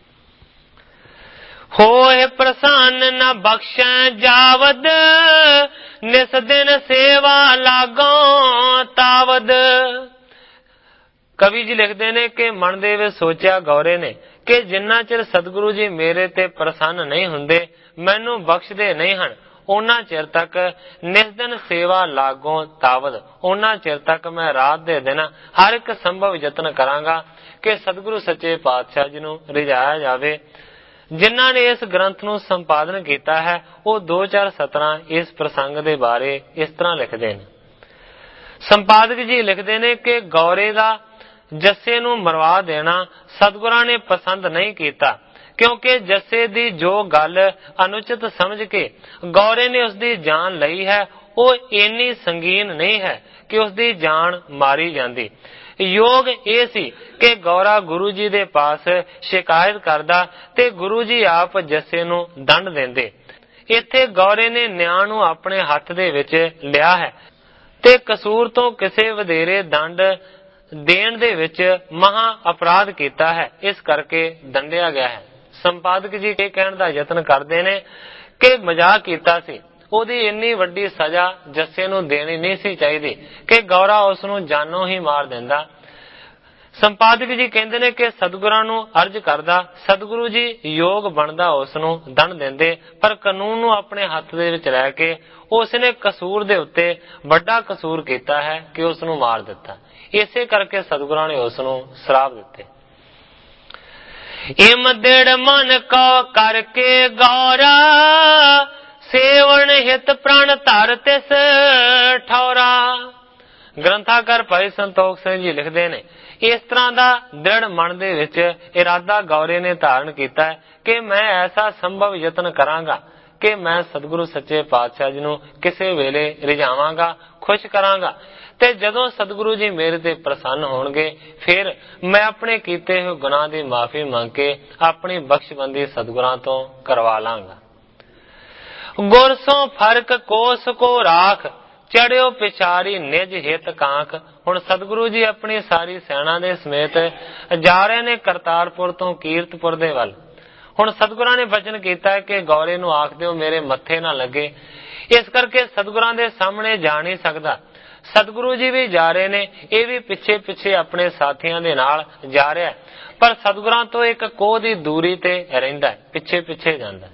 ਹੋਏ ਪ੍ਰਸੰਨ ਨ ਬਖਸ਼ੈ ਜਾਵਦ, ਨਿਸ ਦਿਨ ਸੇਵਾ ਲਾਗੋ ਤਾਵਦ। ਕਵੀ ਜੀ ਲਿਖਦੇ ਨੇ ਕਿ ਮਨ ਦੇ ਵਿੱਚ ਸੋਚਿਆ ਗੌਰੇ ਨੇ ਕਿ ਜਿੰਨਾ ਚਿਰ ਸਤਿਗੁਰੂ ਜੀ ਮੇਰੇ ਤੇ ਪ੍ਰਸੰਨ ਨਹੀਂ ਹੁੰਦੇ, ਮੈਨੂੰ ਬਖਸ਼ਦੇ ਨਹੀਂ ਹਨ, ਉਹਨਾਂ ਚਿਰ ਤੱਕ ਨਿਸ ਦਿਨ ਸੇਵਾ ਲਾਗੋਂ ਤਾਵਦ, ਉਹਨਾਂ ਚਿਰ ਤੱਕ ਮੈਂ ਰਾਤ ਦੇ ਦਿਨ ਹਰ ਇੱਕ ਸੰਭਵ ਯਤਨ ਕਰਾਂਗਾ ਕਿ ਸਤਿਗੁਰੂ ਸੱਚੇ ਪਾਤਸ਼ਾਹ ਜੀ ਨੂੰ ਰਿਝਾਇਆ ਜਾਵੇ। ਜਿਨ੍ਹਾਂ ਨੇ ਇਸ ਗ੍ਰੰਥ ਨੂੰ ਸੰਪਾਦਨ ਕੀਤਾ ਹੈ ਉਹ 2-4 ਸਤਰਾਂ ਇਸ ਪ੍ਰਸੰਗ ਦੇ ਬਾਰੇ ਇਸ ਤਰ੍ਹਾਂ ਲਿਖਦੇ ਨੇ। ਸੰਪਾਦਕ ਜੀ ਲਿਖਦੇ ਨੇ ਕਿ ਗੌਰੇ ਦਾ ਜੱਸੇ ਨੂੰ ਮਰਵਾ ਦੇਣਾ ਸਤਿਗੁਰਾਂ ਨੇ ਪਸੰਦ ਨਹੀਂ ਕੀਤਾ, ਕਿਉਂਕਿ ਜੱਸੇ ਦੀ ਜੋ ਗੱਲ ਅਨੁਚਿਤ ਸਮਝ ਕੇ ਗੌਰੇ ਨੇ ਉਸਦੀ ਜਾਨ ਲਈ ਹੈ ਉਹ ਇੰਨੀ ਸੰਗੀਨ ਨਹੀਂ ਹੈ ਕਿ ਉਸਦੀ ਜਾਨ ਮਾਰੀ ਜਾਂਦੀ। ਯੋਗ ਇਹ ਸੀ ਕਿ ਗੌਰਾ ਗੁਰੂ ਜੀ ਦੇ ਪਾਸ ਸ਼ਿਕਾਇਤ ਕਰਦਾ ਤੇ ਗੁਰੂ ਜੀ ਆਪ ਜੱਸੇ ਨੂੰ ਦੰਡ ਦਿੰਦੇ। ਇੱਥੇ ਗੌਰੇ ਨੇ ਨਿਆਂ ਨੂੰ ਆਪਣੇ ਹੱਥ ਦੇ ਵਿੱਚ ਲਿਆ ਹੈ ਤੇ ਕਸੂਰ ਤੋਂ ਕਿਸੇ ਵਧੇਰੇ ਦੰਡ ਦੇਣ ਦੇ ਵਿੱਚ ਮਹਾ ਅਪਰਾਧ ਕੀਤਾ ਹੈ, ਇਸ ਕਰਕੇ ਦੰਡਿਆ ਗਿਆ ਹੈ। ਸੰਪਾਦਕ ਜੀ ਇਹ ਕਹਿਣ ਦਾ ਯਤਨ ਕਰਦੇ ਨੇ ਕਿ ਮਜ਼ਾਕ ਕੀਤਾ ਸੀ, ਉਹਦੀ ਇੰਨੀ ਵੱਡੀ ਸਜ਼ਾ ਜੱਸੇ ਨੂੰ ਦੇਣੀ ਨਹੀਂ ਸੀ ਚਾਹੀਦੀ ਕਿ ਗੌਰਾ ਉਸ ਨੂੰ ਜਾਨੋਂ ਹੀ ਮਾਰ ਦਿੰਦਾ। ਸੰਪਾਦਕ ਜੀ ਕਹਿੰਦੇ ਨੇ ਕਿ ਸਤਿਗੁਰਾਂ ਨੂੰ ਅਰਜ਼ ਕਰਦਾ, ਸਤਿਗੁਰੂ ਜੀ ਯੋਗ ਬਣਦਾ ਉਸ ਨੂੰ ਦੰਡ ਦਿੰਦੇ, ਪਰ ਕਾਨੂੰਨ ਨੂੰ ਆਪਣੇ ਹੱਥ ਦੇ ਵਿੱਚ ਲੈ ਕੇ ਉਸ ਨੇ ਕਸੂਰ ਦੇ ਉੱਤੇ ਵੱਡਾ ਕਸੂਰ ਕੀਤਾ ਹੈ ਕਿ ਉਸ ਨੂੰ ਮਾਰ ਦਿੱਤਾ। ਇਸੇ ਕਰਕੇ ਸਤਿਗੁਰਾਂ ਨੇ ਉਸ ਨੂੰ ਸ਼ਰਾਪ ਦਿੱਤੇ। ਇਮ ਦਿੜ ਮਨ ਕੋ ਕਰਕੇ ਗੌਰਾ, ਸੇਵਨ ਹਿਤ ਪ੍ਰਣ ਧਰ ਤਿਸ ਠੌਰਾ। ਗ੍ਰੰਥਾਕਾਰ ਭਾਈ ਸੰਤੋਖ ਸਿੰਘ ਜੀ ਲਿਖਦੇ ਨੇ, ਇਸ ਤਰ੍ਹਾਂ ਦਾ ਦ੍ਰਿੜ ਮਨ ਦੇ ਵਿੱਚ ਇਰਾਦਾ ਗੌਰੇ ਨੇ ਧਾਰਨ ਕੀਤਾ ਕਿ ਮੈਂ ਐਸਾ ਸੰਭਵ ਯਤਨ ਕਰਾਂਗਾ ਕਿ ਮੈਂ ਸਤਿਗੁਰੂ ਸੱਚੇ ਪਾਤਸ਼ਾਹ ਜੀ ਨੂੰ ਕਿਸੇ ਵੇਲੇ ਰਿਝਾਵਾਂਗਾ, ਖੁਸ਼ ਕਰਾਂਗਾ, ਤੇ ਜਦੋਂ ਸਤਿਗੁਰੂ ਜੀ ਮੇਰੇ ਤੇ ਪ੍ਰਸੰਨ ਹੋਣਗੇ ਫਿਰ ਮੈਂ ਆਪਣੇ ਕੀਤੇ ਹੋਏ ਗੁਨਾਹ ਦੀ ਮਾਫੀ ਮੰਗ ਕੇ ਆਪਣੀ ਬਖਸ਼ਬੰਦੀ ਸਤਿਗੁਰਾਂ ਤੋਂ ਕਰਵਾ ਲਾਂਗਾ। ਗੁਰ ਸੋ ਫਰਕ ਕੋਸ ਕੋ ਰਾਖ, ਚੜਿਓ ਪਿਛਾਰੀ ਨਿਜ ਹਿਤ ਕਾਂਖ। ਹੁਣ ਸਤਿਗੁਰੂ ਜੀ ਆਪਣੀ ਸਾਰੀ ਸੈਨਾ ਦੇ ਸਮੇਤ ਜਾ ਰਹੇ ਨੇ ਕਰਤਾਰਪੁਰ ਤੋਂ ਕੀਰਤਪੁਰ ਦੇ ਵੱਲ। ਹੁਣ ਸਤਿਗੁਰਾਂ ਨੇ ਬਚਨ ਕੀਤਾ ਕਿ ਗੌਰੇ ਨੂੰ ਆਖ ਦਿਓ ਮੇਰੇ ਮੱਥੇ ਨਾ ਲੱਗੇ, ਇਸ ਕਰਕੇ ਸਤਿਗੁਰਾਂ ਦੇ ਸਾਹਮਣੇ ਜਾ ਨਹੀਂ ਸਕਦਾ। ਸਤਿਗੁਰੂ ਜੀ ਵੀ ਜਾ ਰਹੇ ਨੇ, ਇਹ ਵੀ ਪਿੱਛੇ ਪਿੱਛੇ ਆਪਣੇ ਸਾਥੀਆਂ ਦੇ ਨਾਲ ਜਾ ਰਿਹਾ, ਪਰ ਸਤਿਗੁਰਾਂ ਤੋਂ ਇੱਕ ਕੋਹ ਦੀ ਦੂਰੀ ਤੇ ਰਹਿੰਦਾ, ਪਿੱਛੇ ਪਿੱਛੇ ਜਾਂਦਾ।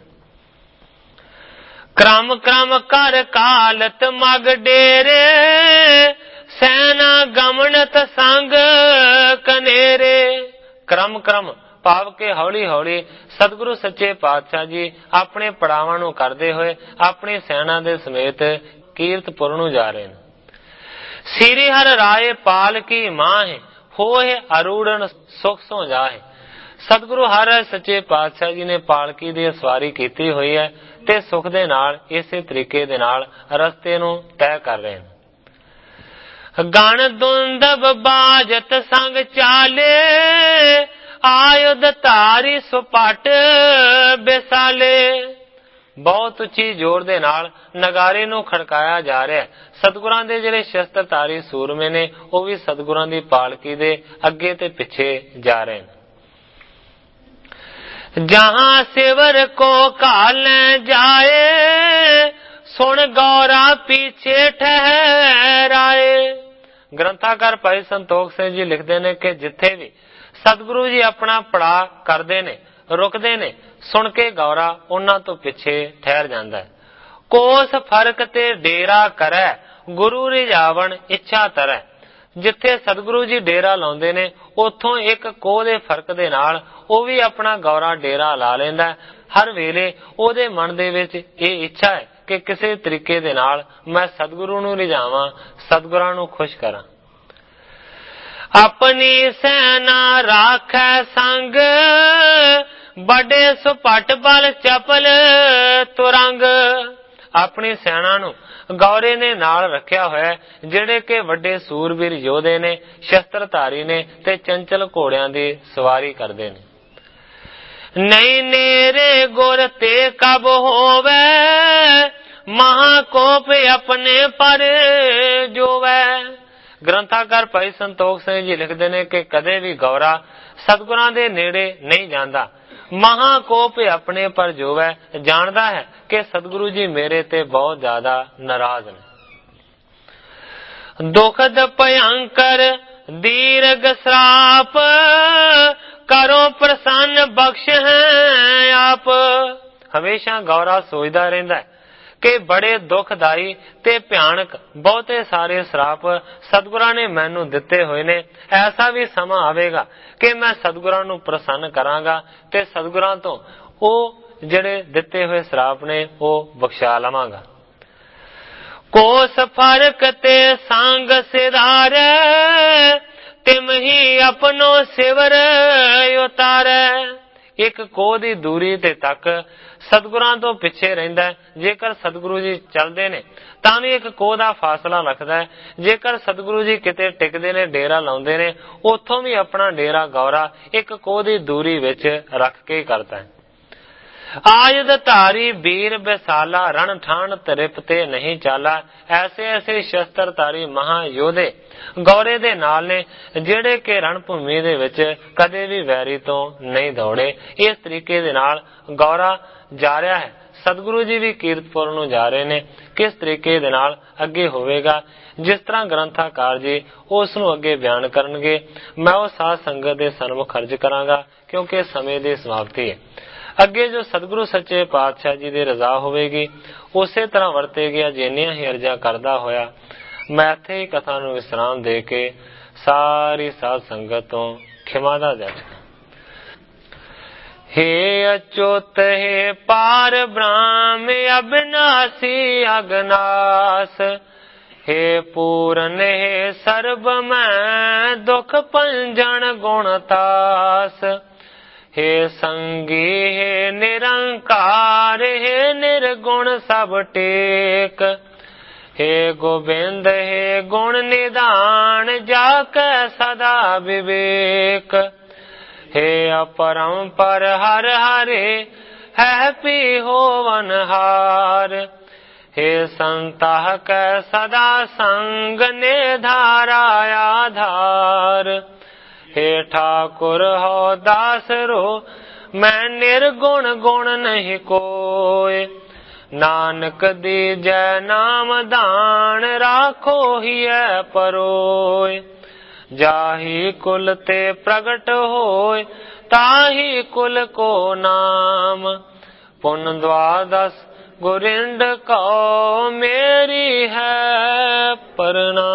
ਕ੍ਰਮ ਕ੍ਰਮ ਕਰ ਕਾਲਤ ਮਗ ਡੇਰੇ, ਸੈਨਾ ਗਮਨਤ ਸੰਗ ਕਨੇਰੇ। ਕ੍ਰਮ ਕ੍ਰਮ ਭਾਵ ਕੇ ਹੌਲੀ ਹੌਲੀ ਸਤਿਗੁਰੂ ਸੱਚੇ ਪਾਤਸ਼ਾਹ ਜੀ ਆਪਣੇ ਪੜਾਵਾਂ ਨੂੰ ਕਰਦੇ ਹੋਏ ਆਪਣੀ ਸੈਨਾ ਦੇ ਸਮੇਤ ਕੀਰਤਪੁਰ ਨੂੰ ਜਾ ਰਹੇ ਨੇ। ਸ੍ਰੀ ਹਰਿ ਰਾਏ ਪਾਲ ਕੀ ਮਾਹਿ, ਹੋਏ ਅਰੂੜਨ ਸੁਖ ਸੋ ਜਾਏ। ਸਤਿਗੁਰੂ ਹਰਿ ਸੱਚੇ ਪਾਤਸ਼ਾਹ ਜੀ ਨੇ ਪਾਲਕੀ ਦੀ ਸਵਾਰੀ ਕੀਤੀ ਹੋਈ ਹੈ ਤੇ ਸੁਖ ਦੇ ਨਾਲ ਇਸੇ ਤਰੀਕੇ ਦੇ ਨਾਲ ਰਸਤੇ ਨੂੰ ਤੈਅ ਕਰ ਰਹੇ ਨੇ। ਗਣ ਦੁੰਦਬ ਬਾਜਤ ਸੰਗ ਚਾਲੇ, ਆਯੁਧ ਧਾਰੀ ਸੁਪਟ ਬਿਸਾਲੇ। ਬਹੁਤ ਉੱਚੀ ਜ਼ੋਰ ਦੇ ਨਾਲ ਨਗਾਰੇ ਨੂੰ ਖੜਕਾਇਆ ਜਾ ਰਿਹਾ। ਸਤਿਗੁਰਾਂ ਦੇ ਜਿਹੜੇ ਸ਼ਸਤਰਧਾਰੀ ਸੂਰਮੇ ਨੇ ਉਹ ਵੀ ਸਤਿਗੁਰਾਂ ਦੀ ਪਾਲਕੀ ਦੇ ਅੱਗੇ ਤੇ ਪਿੱਛੇ ਜਾ ਰਹੇ ਨੇ। ਜਹਾਂ ਸਿਵਰ ਕੋ ਕਾਲੇ ਜਾਏ, ਸੁਣ ਗੌਰਾ ਪਿੱਛੇ ਠਹਿਰਾਏ। ਗ੍ਰੰਥਾਕਾਰ ਭਾਈ ਸੰਤੋਖ ਸਿੰਘ ਜੀ ਲਿਖਦੇ ਨੇ ਕਿ ਜਿੱਥੇ ਵੀ ਸਤਿਗੁਰੂ ਜੀ ਆਪਣਾ ਪੜਾ ਕਰਦੇ ਨੇ, ਰੁਕਦੇ ਨੇ, ਸੁਣ ਕੇ ਗੌਰਾ ਉਹਨਾਂ ਤੋਂ ਪਿੱਛੇ ਠਹਿਰ ਜਾਂਦਾ ਹੈ। ਕੋਸ ਫਰਕ ਤੇ ਡੇਰਾ ਕਰੈ, ਗੁਰੂ ਰਿਝਾਵਣ ਇੱਛਾ ਤਰੈ। ਜਿੱਥੇ ਸਤਿਗੁਰੂ ਜੀ ਡੇਰਾ ਲਾਉਂਦੇ ਨੇ ਉੱਥੋਂ ਇੱਕ ਕੋਹ ਦੇ ਫਰਕ ਦੇ ਨਾਲ ਉਹ ਵੀ ਆਪਣਾ ਗੌਰਾ ਡੇਰਾ ਲਾ ਲੈਂਦਾ। ਹਰ ਵੇਲੇ ਉਹਦੇ ਮਨ ਦੇ ਵਿੱਚ ਇਹ ਇੱਛਾ ਹੈ ਕਿ ਕਿਸੇ ਤਰੀਕੇ ਦੇ ਨਾਲ ਮੈਂ ਸਤਿਗੁਰੂ ਨੂੰ ਰਿਝਾਵਾਂ, ਸਤਿਗੁਰਾਂ ਨੂੰ ਖੁਸ਼ ਕਰਾਂ। ਆਪਣੀ ਸੈਨਾ ਰਾਖੈ ਸੰਗ, ਬੜੇ ਸੁਪਟ ਬਲ ਚਪਲ ਤੁਰੰਗ। ਆਪਣੀ ਸੈਨਾ ਨੂੰ ਗੌਰੇ ਨੇ ਨਾਲ ਰੱਖਿਆ ਹੋਇਆ, ਜਿਹੜੇ ਕਿ ਵੱਡੇ ਸੂਰਬੀਰ ਯੋਧੇ ਨੇ, ਸ਼ਸਤਰਧਾਰੀ ਨੇ ਤੇ ਚੰਚਲ ਘੋੜਿਆਂ ਦੀ ਸਵਾਰੀ ਕਰਦੇ ਨੇ। ਨਹੀਂ ਨੇਰੇ ਗੁਰ ਤੇ ਕਬ ਹੋਵੇ, ਮਹਾਕੋਪ ਆਪਣੇ ਪਰ ਜੋਵੈ। ਗ੍ਰੰਥਾਕਾਰ ਭਾਈ ਸੰਤੋਖ ਸਿੰਘ ਜੀ ਲਿਖਦੇ ਨੇ ਕਿ ਕਦੇ ਵੀ ਗੌਰਾ ਸਤਿਗੁਰਾਂ ਦੇ ਨੇੜੇ ਨਹੀਂ ਜਾਂਦਾ। ਮਹਾਕੋਪ ਆਪਣੇ ਪਰ ਜੋਵੈ, ਜਾਣਦਾ ਹੈ ਕਿ ਸਤਿਗੁਰੂ ਜੀ ਮੇਰੇ ਤੇ ਬਹੁਤ ਜ਼ਿਆਦਾ ਨਾਰਾਜ਼ ਨੇ। ਦੁਖਦ ਭਯੰਕਰ ਦੀਰਘ ਸਰਾਪ, ਕਰੋ ਪ੍ਰਸੰਨ ਬਖਸ਼ ਹੈ ਆਪ। ਹਮੇਸ਼ਾ ਗੌਰਾ ਸੋਚਦਾ ਰਹਿੰਦਾ ਹੈ ਕਿ ਬੜੇ ਦੁਖਦਾਈ ਤੇ ਭਿਆਨਕ ਬਹੁਤੇ ਸਾਰੇ ਸਰਾਪ ਸਤਿਗੁਰਾਂ ਨੇ ਮੈਨੂੰ ਦਿੱਤੇ ਹੋਏ ਨੇ। ਐਸਾ ਵੀ ਸਮਾਂ ਆਵੇਗਾ ਕਿ ਮੈਂ ਸਤਿਗੁਰਾਂ ਨੂੰ ਪ੍ਰਸੰਨ ਕਰਾਂਗਾ ਤੇ ਸਤਿਗੁਰਾਂ ਤੋਂ ਉਹ ਜਿਹੜੇ ਦਿੱਤੇ ਹੋਏ ਸਰਾਪ ਨੇ ਉਹ ਬਖਸ਼ਾ ਲਵਾਂਗਾ। ਕੋਸ ਫਰਕ ਤੇ ਸੰਗ ਸਿਧਾਰੈ, ਤਿਮ ਹੀ ਆਪਣੋ ਸਿਵਰ ਉਤਾਰੈ। ਇੱਕ ਕੋਹ ਦੀ ਦੂਰੀ ਤੇ ਤੱਕ ਸਤਿਗੁਰਾਂ ਤੋਂ ਪਿੱਛੇ ਰਹਿੰਦਾ ਹੈ। ਜੇਕਰ ਸਤਿਗੁਰੂ ਜੀ ਚੱਲਦੇ ਨੇ ਤਾਂ ਵੀ ਇੱਕ ਕੋਹ ਦਾ ਫਾਸਲਾ ਰੱਖਦਾ ਹੈ। ਜੇਕਰ ਸਤਿਗੁਰੂ ਜੀ ਕਿਤੇ ਟਿਕਦੇ ਨੇ, ਡੇਰਾ ਲਾਉਂਦੇ ਨੇ, ਉੱਥੋਂ ਵੀ ਆਪਣਾ ਡੇਰਾ ਗੌਰਾ ਇੱਕ ਕੋਹ ਦੀ ਦੂਰੀ ਵਿੱਚ ਰੱਖ ਕੇ ਕਰਦਾ ਹੈ। ਆਯੁਧ ਧਾਰੀ ਵੀਰ ਬਿਸਾਲਾ, ਰਣ ਠਾਣ ਤ੍ਰਿਪ ਤੇ ਨਹੀਂ ਚਾਲਾ। ਐਸੇ ਐਸੇ ਸ਼ਸਤਰਧਾਰੀ ਮਹਾ ਯੋਧੇ ਗੌਰੇ ਦੇ ਨਾਲ ਨੇ, ਜਿਹੜੇ ਕਿ ਰਣ ਭੂਮੀ ਦੇ ਵਿੱਚ ਕਦੇ ਵੀ ਵੈਰੀ ਤੋਂ ਨਹੀਂ ਦੌੜੇ। ਇਸ ਤਰੀਕੇ ਦੇ ਨਾਲ ਗੌਰਾ ਜਾ ਰਿਹਾ ਹੈ ਸਤਿਗੁਰੂ ਜੀ ਵੀ ਕੀਰਤਪੁਰ ਨੂੰ ਜਾ ਰਹੇ ਨੇ, ਕਿਸ ਤਰੀਕੇ ਦੇ ਨਾਲ ਅੱਗੇ ਹੋਵੇਗਾ, ਜਿਸ ਤਰ੍ਹਾਂ ਗ੍ਰੰਥਾਕਾਰ ਜੀ ਉਸ ਨੂੰ ਅੱਗੇ ਬਿਆਨ ਕਰਨਗੇ। ਮੈਂ ਉਹ ਸਾਧ ਸੰਗਤ ਦੇ ਸਨਮੁਖ ਅਰਜ਼ ਕਰਾਂਗਾ, ਕਿਉਂਕਿ ਸਮੇਂ ਦੀ ਸਮਾਪਤੀ ਹੈ। ਅੱਗੇ ਜੋ ਸਤਿਗੁਰੂ ਸੱਚੇ ਪਾਤਸ਼ਾਹ ਜੀ ਦੀ ਰਜ਼ਾ ਹੋਵੇਗੀ, ਉਸੇ ਤਰ੍ਹਾਂ ਵਰਤੇ ਗਿਆ ਜਿੰਨੀਆਂ ਹੀ ਅਰਜ਼ਾਂ ਕਰਦਾ ਹੋਇਆ ਮੈਂ ਇੱਥੇ ਹੀ ਕਥਾ ਨੂੰ ਵਿਸਰਾਮ ਦੇ ਕੇ ਸਾਰੀ ਸਾਧ ਸੰਗਤ ਤੋਂ ਖਿਮਾ ਦਾ ਜਾਚਕਾਂ। हे अच्युत हे पार ब्रह्म अविनाशी अगनास, हे पूरन हे सर्ब मैं दुख पंजन गुणतास, हे संगी हे निरंकार हे निर्गुण सब टेक, हे गोविंद हे गुण निदान जाके सदा विवेक, हे अपरंपर हर हरे है पी होवनहार, हे संतः कै सदा संग ने धारा आधार, हे ठाकुर हो दास रो मैं निर्गुण गुण नहीं कोय, नानक दीजै नाम दान राखो हिय परोय, जाहि कुल ते प्रगट होय ताहि कुल को नाम, पुन द्वादश गुरिंड को मेरी है प्रणाम।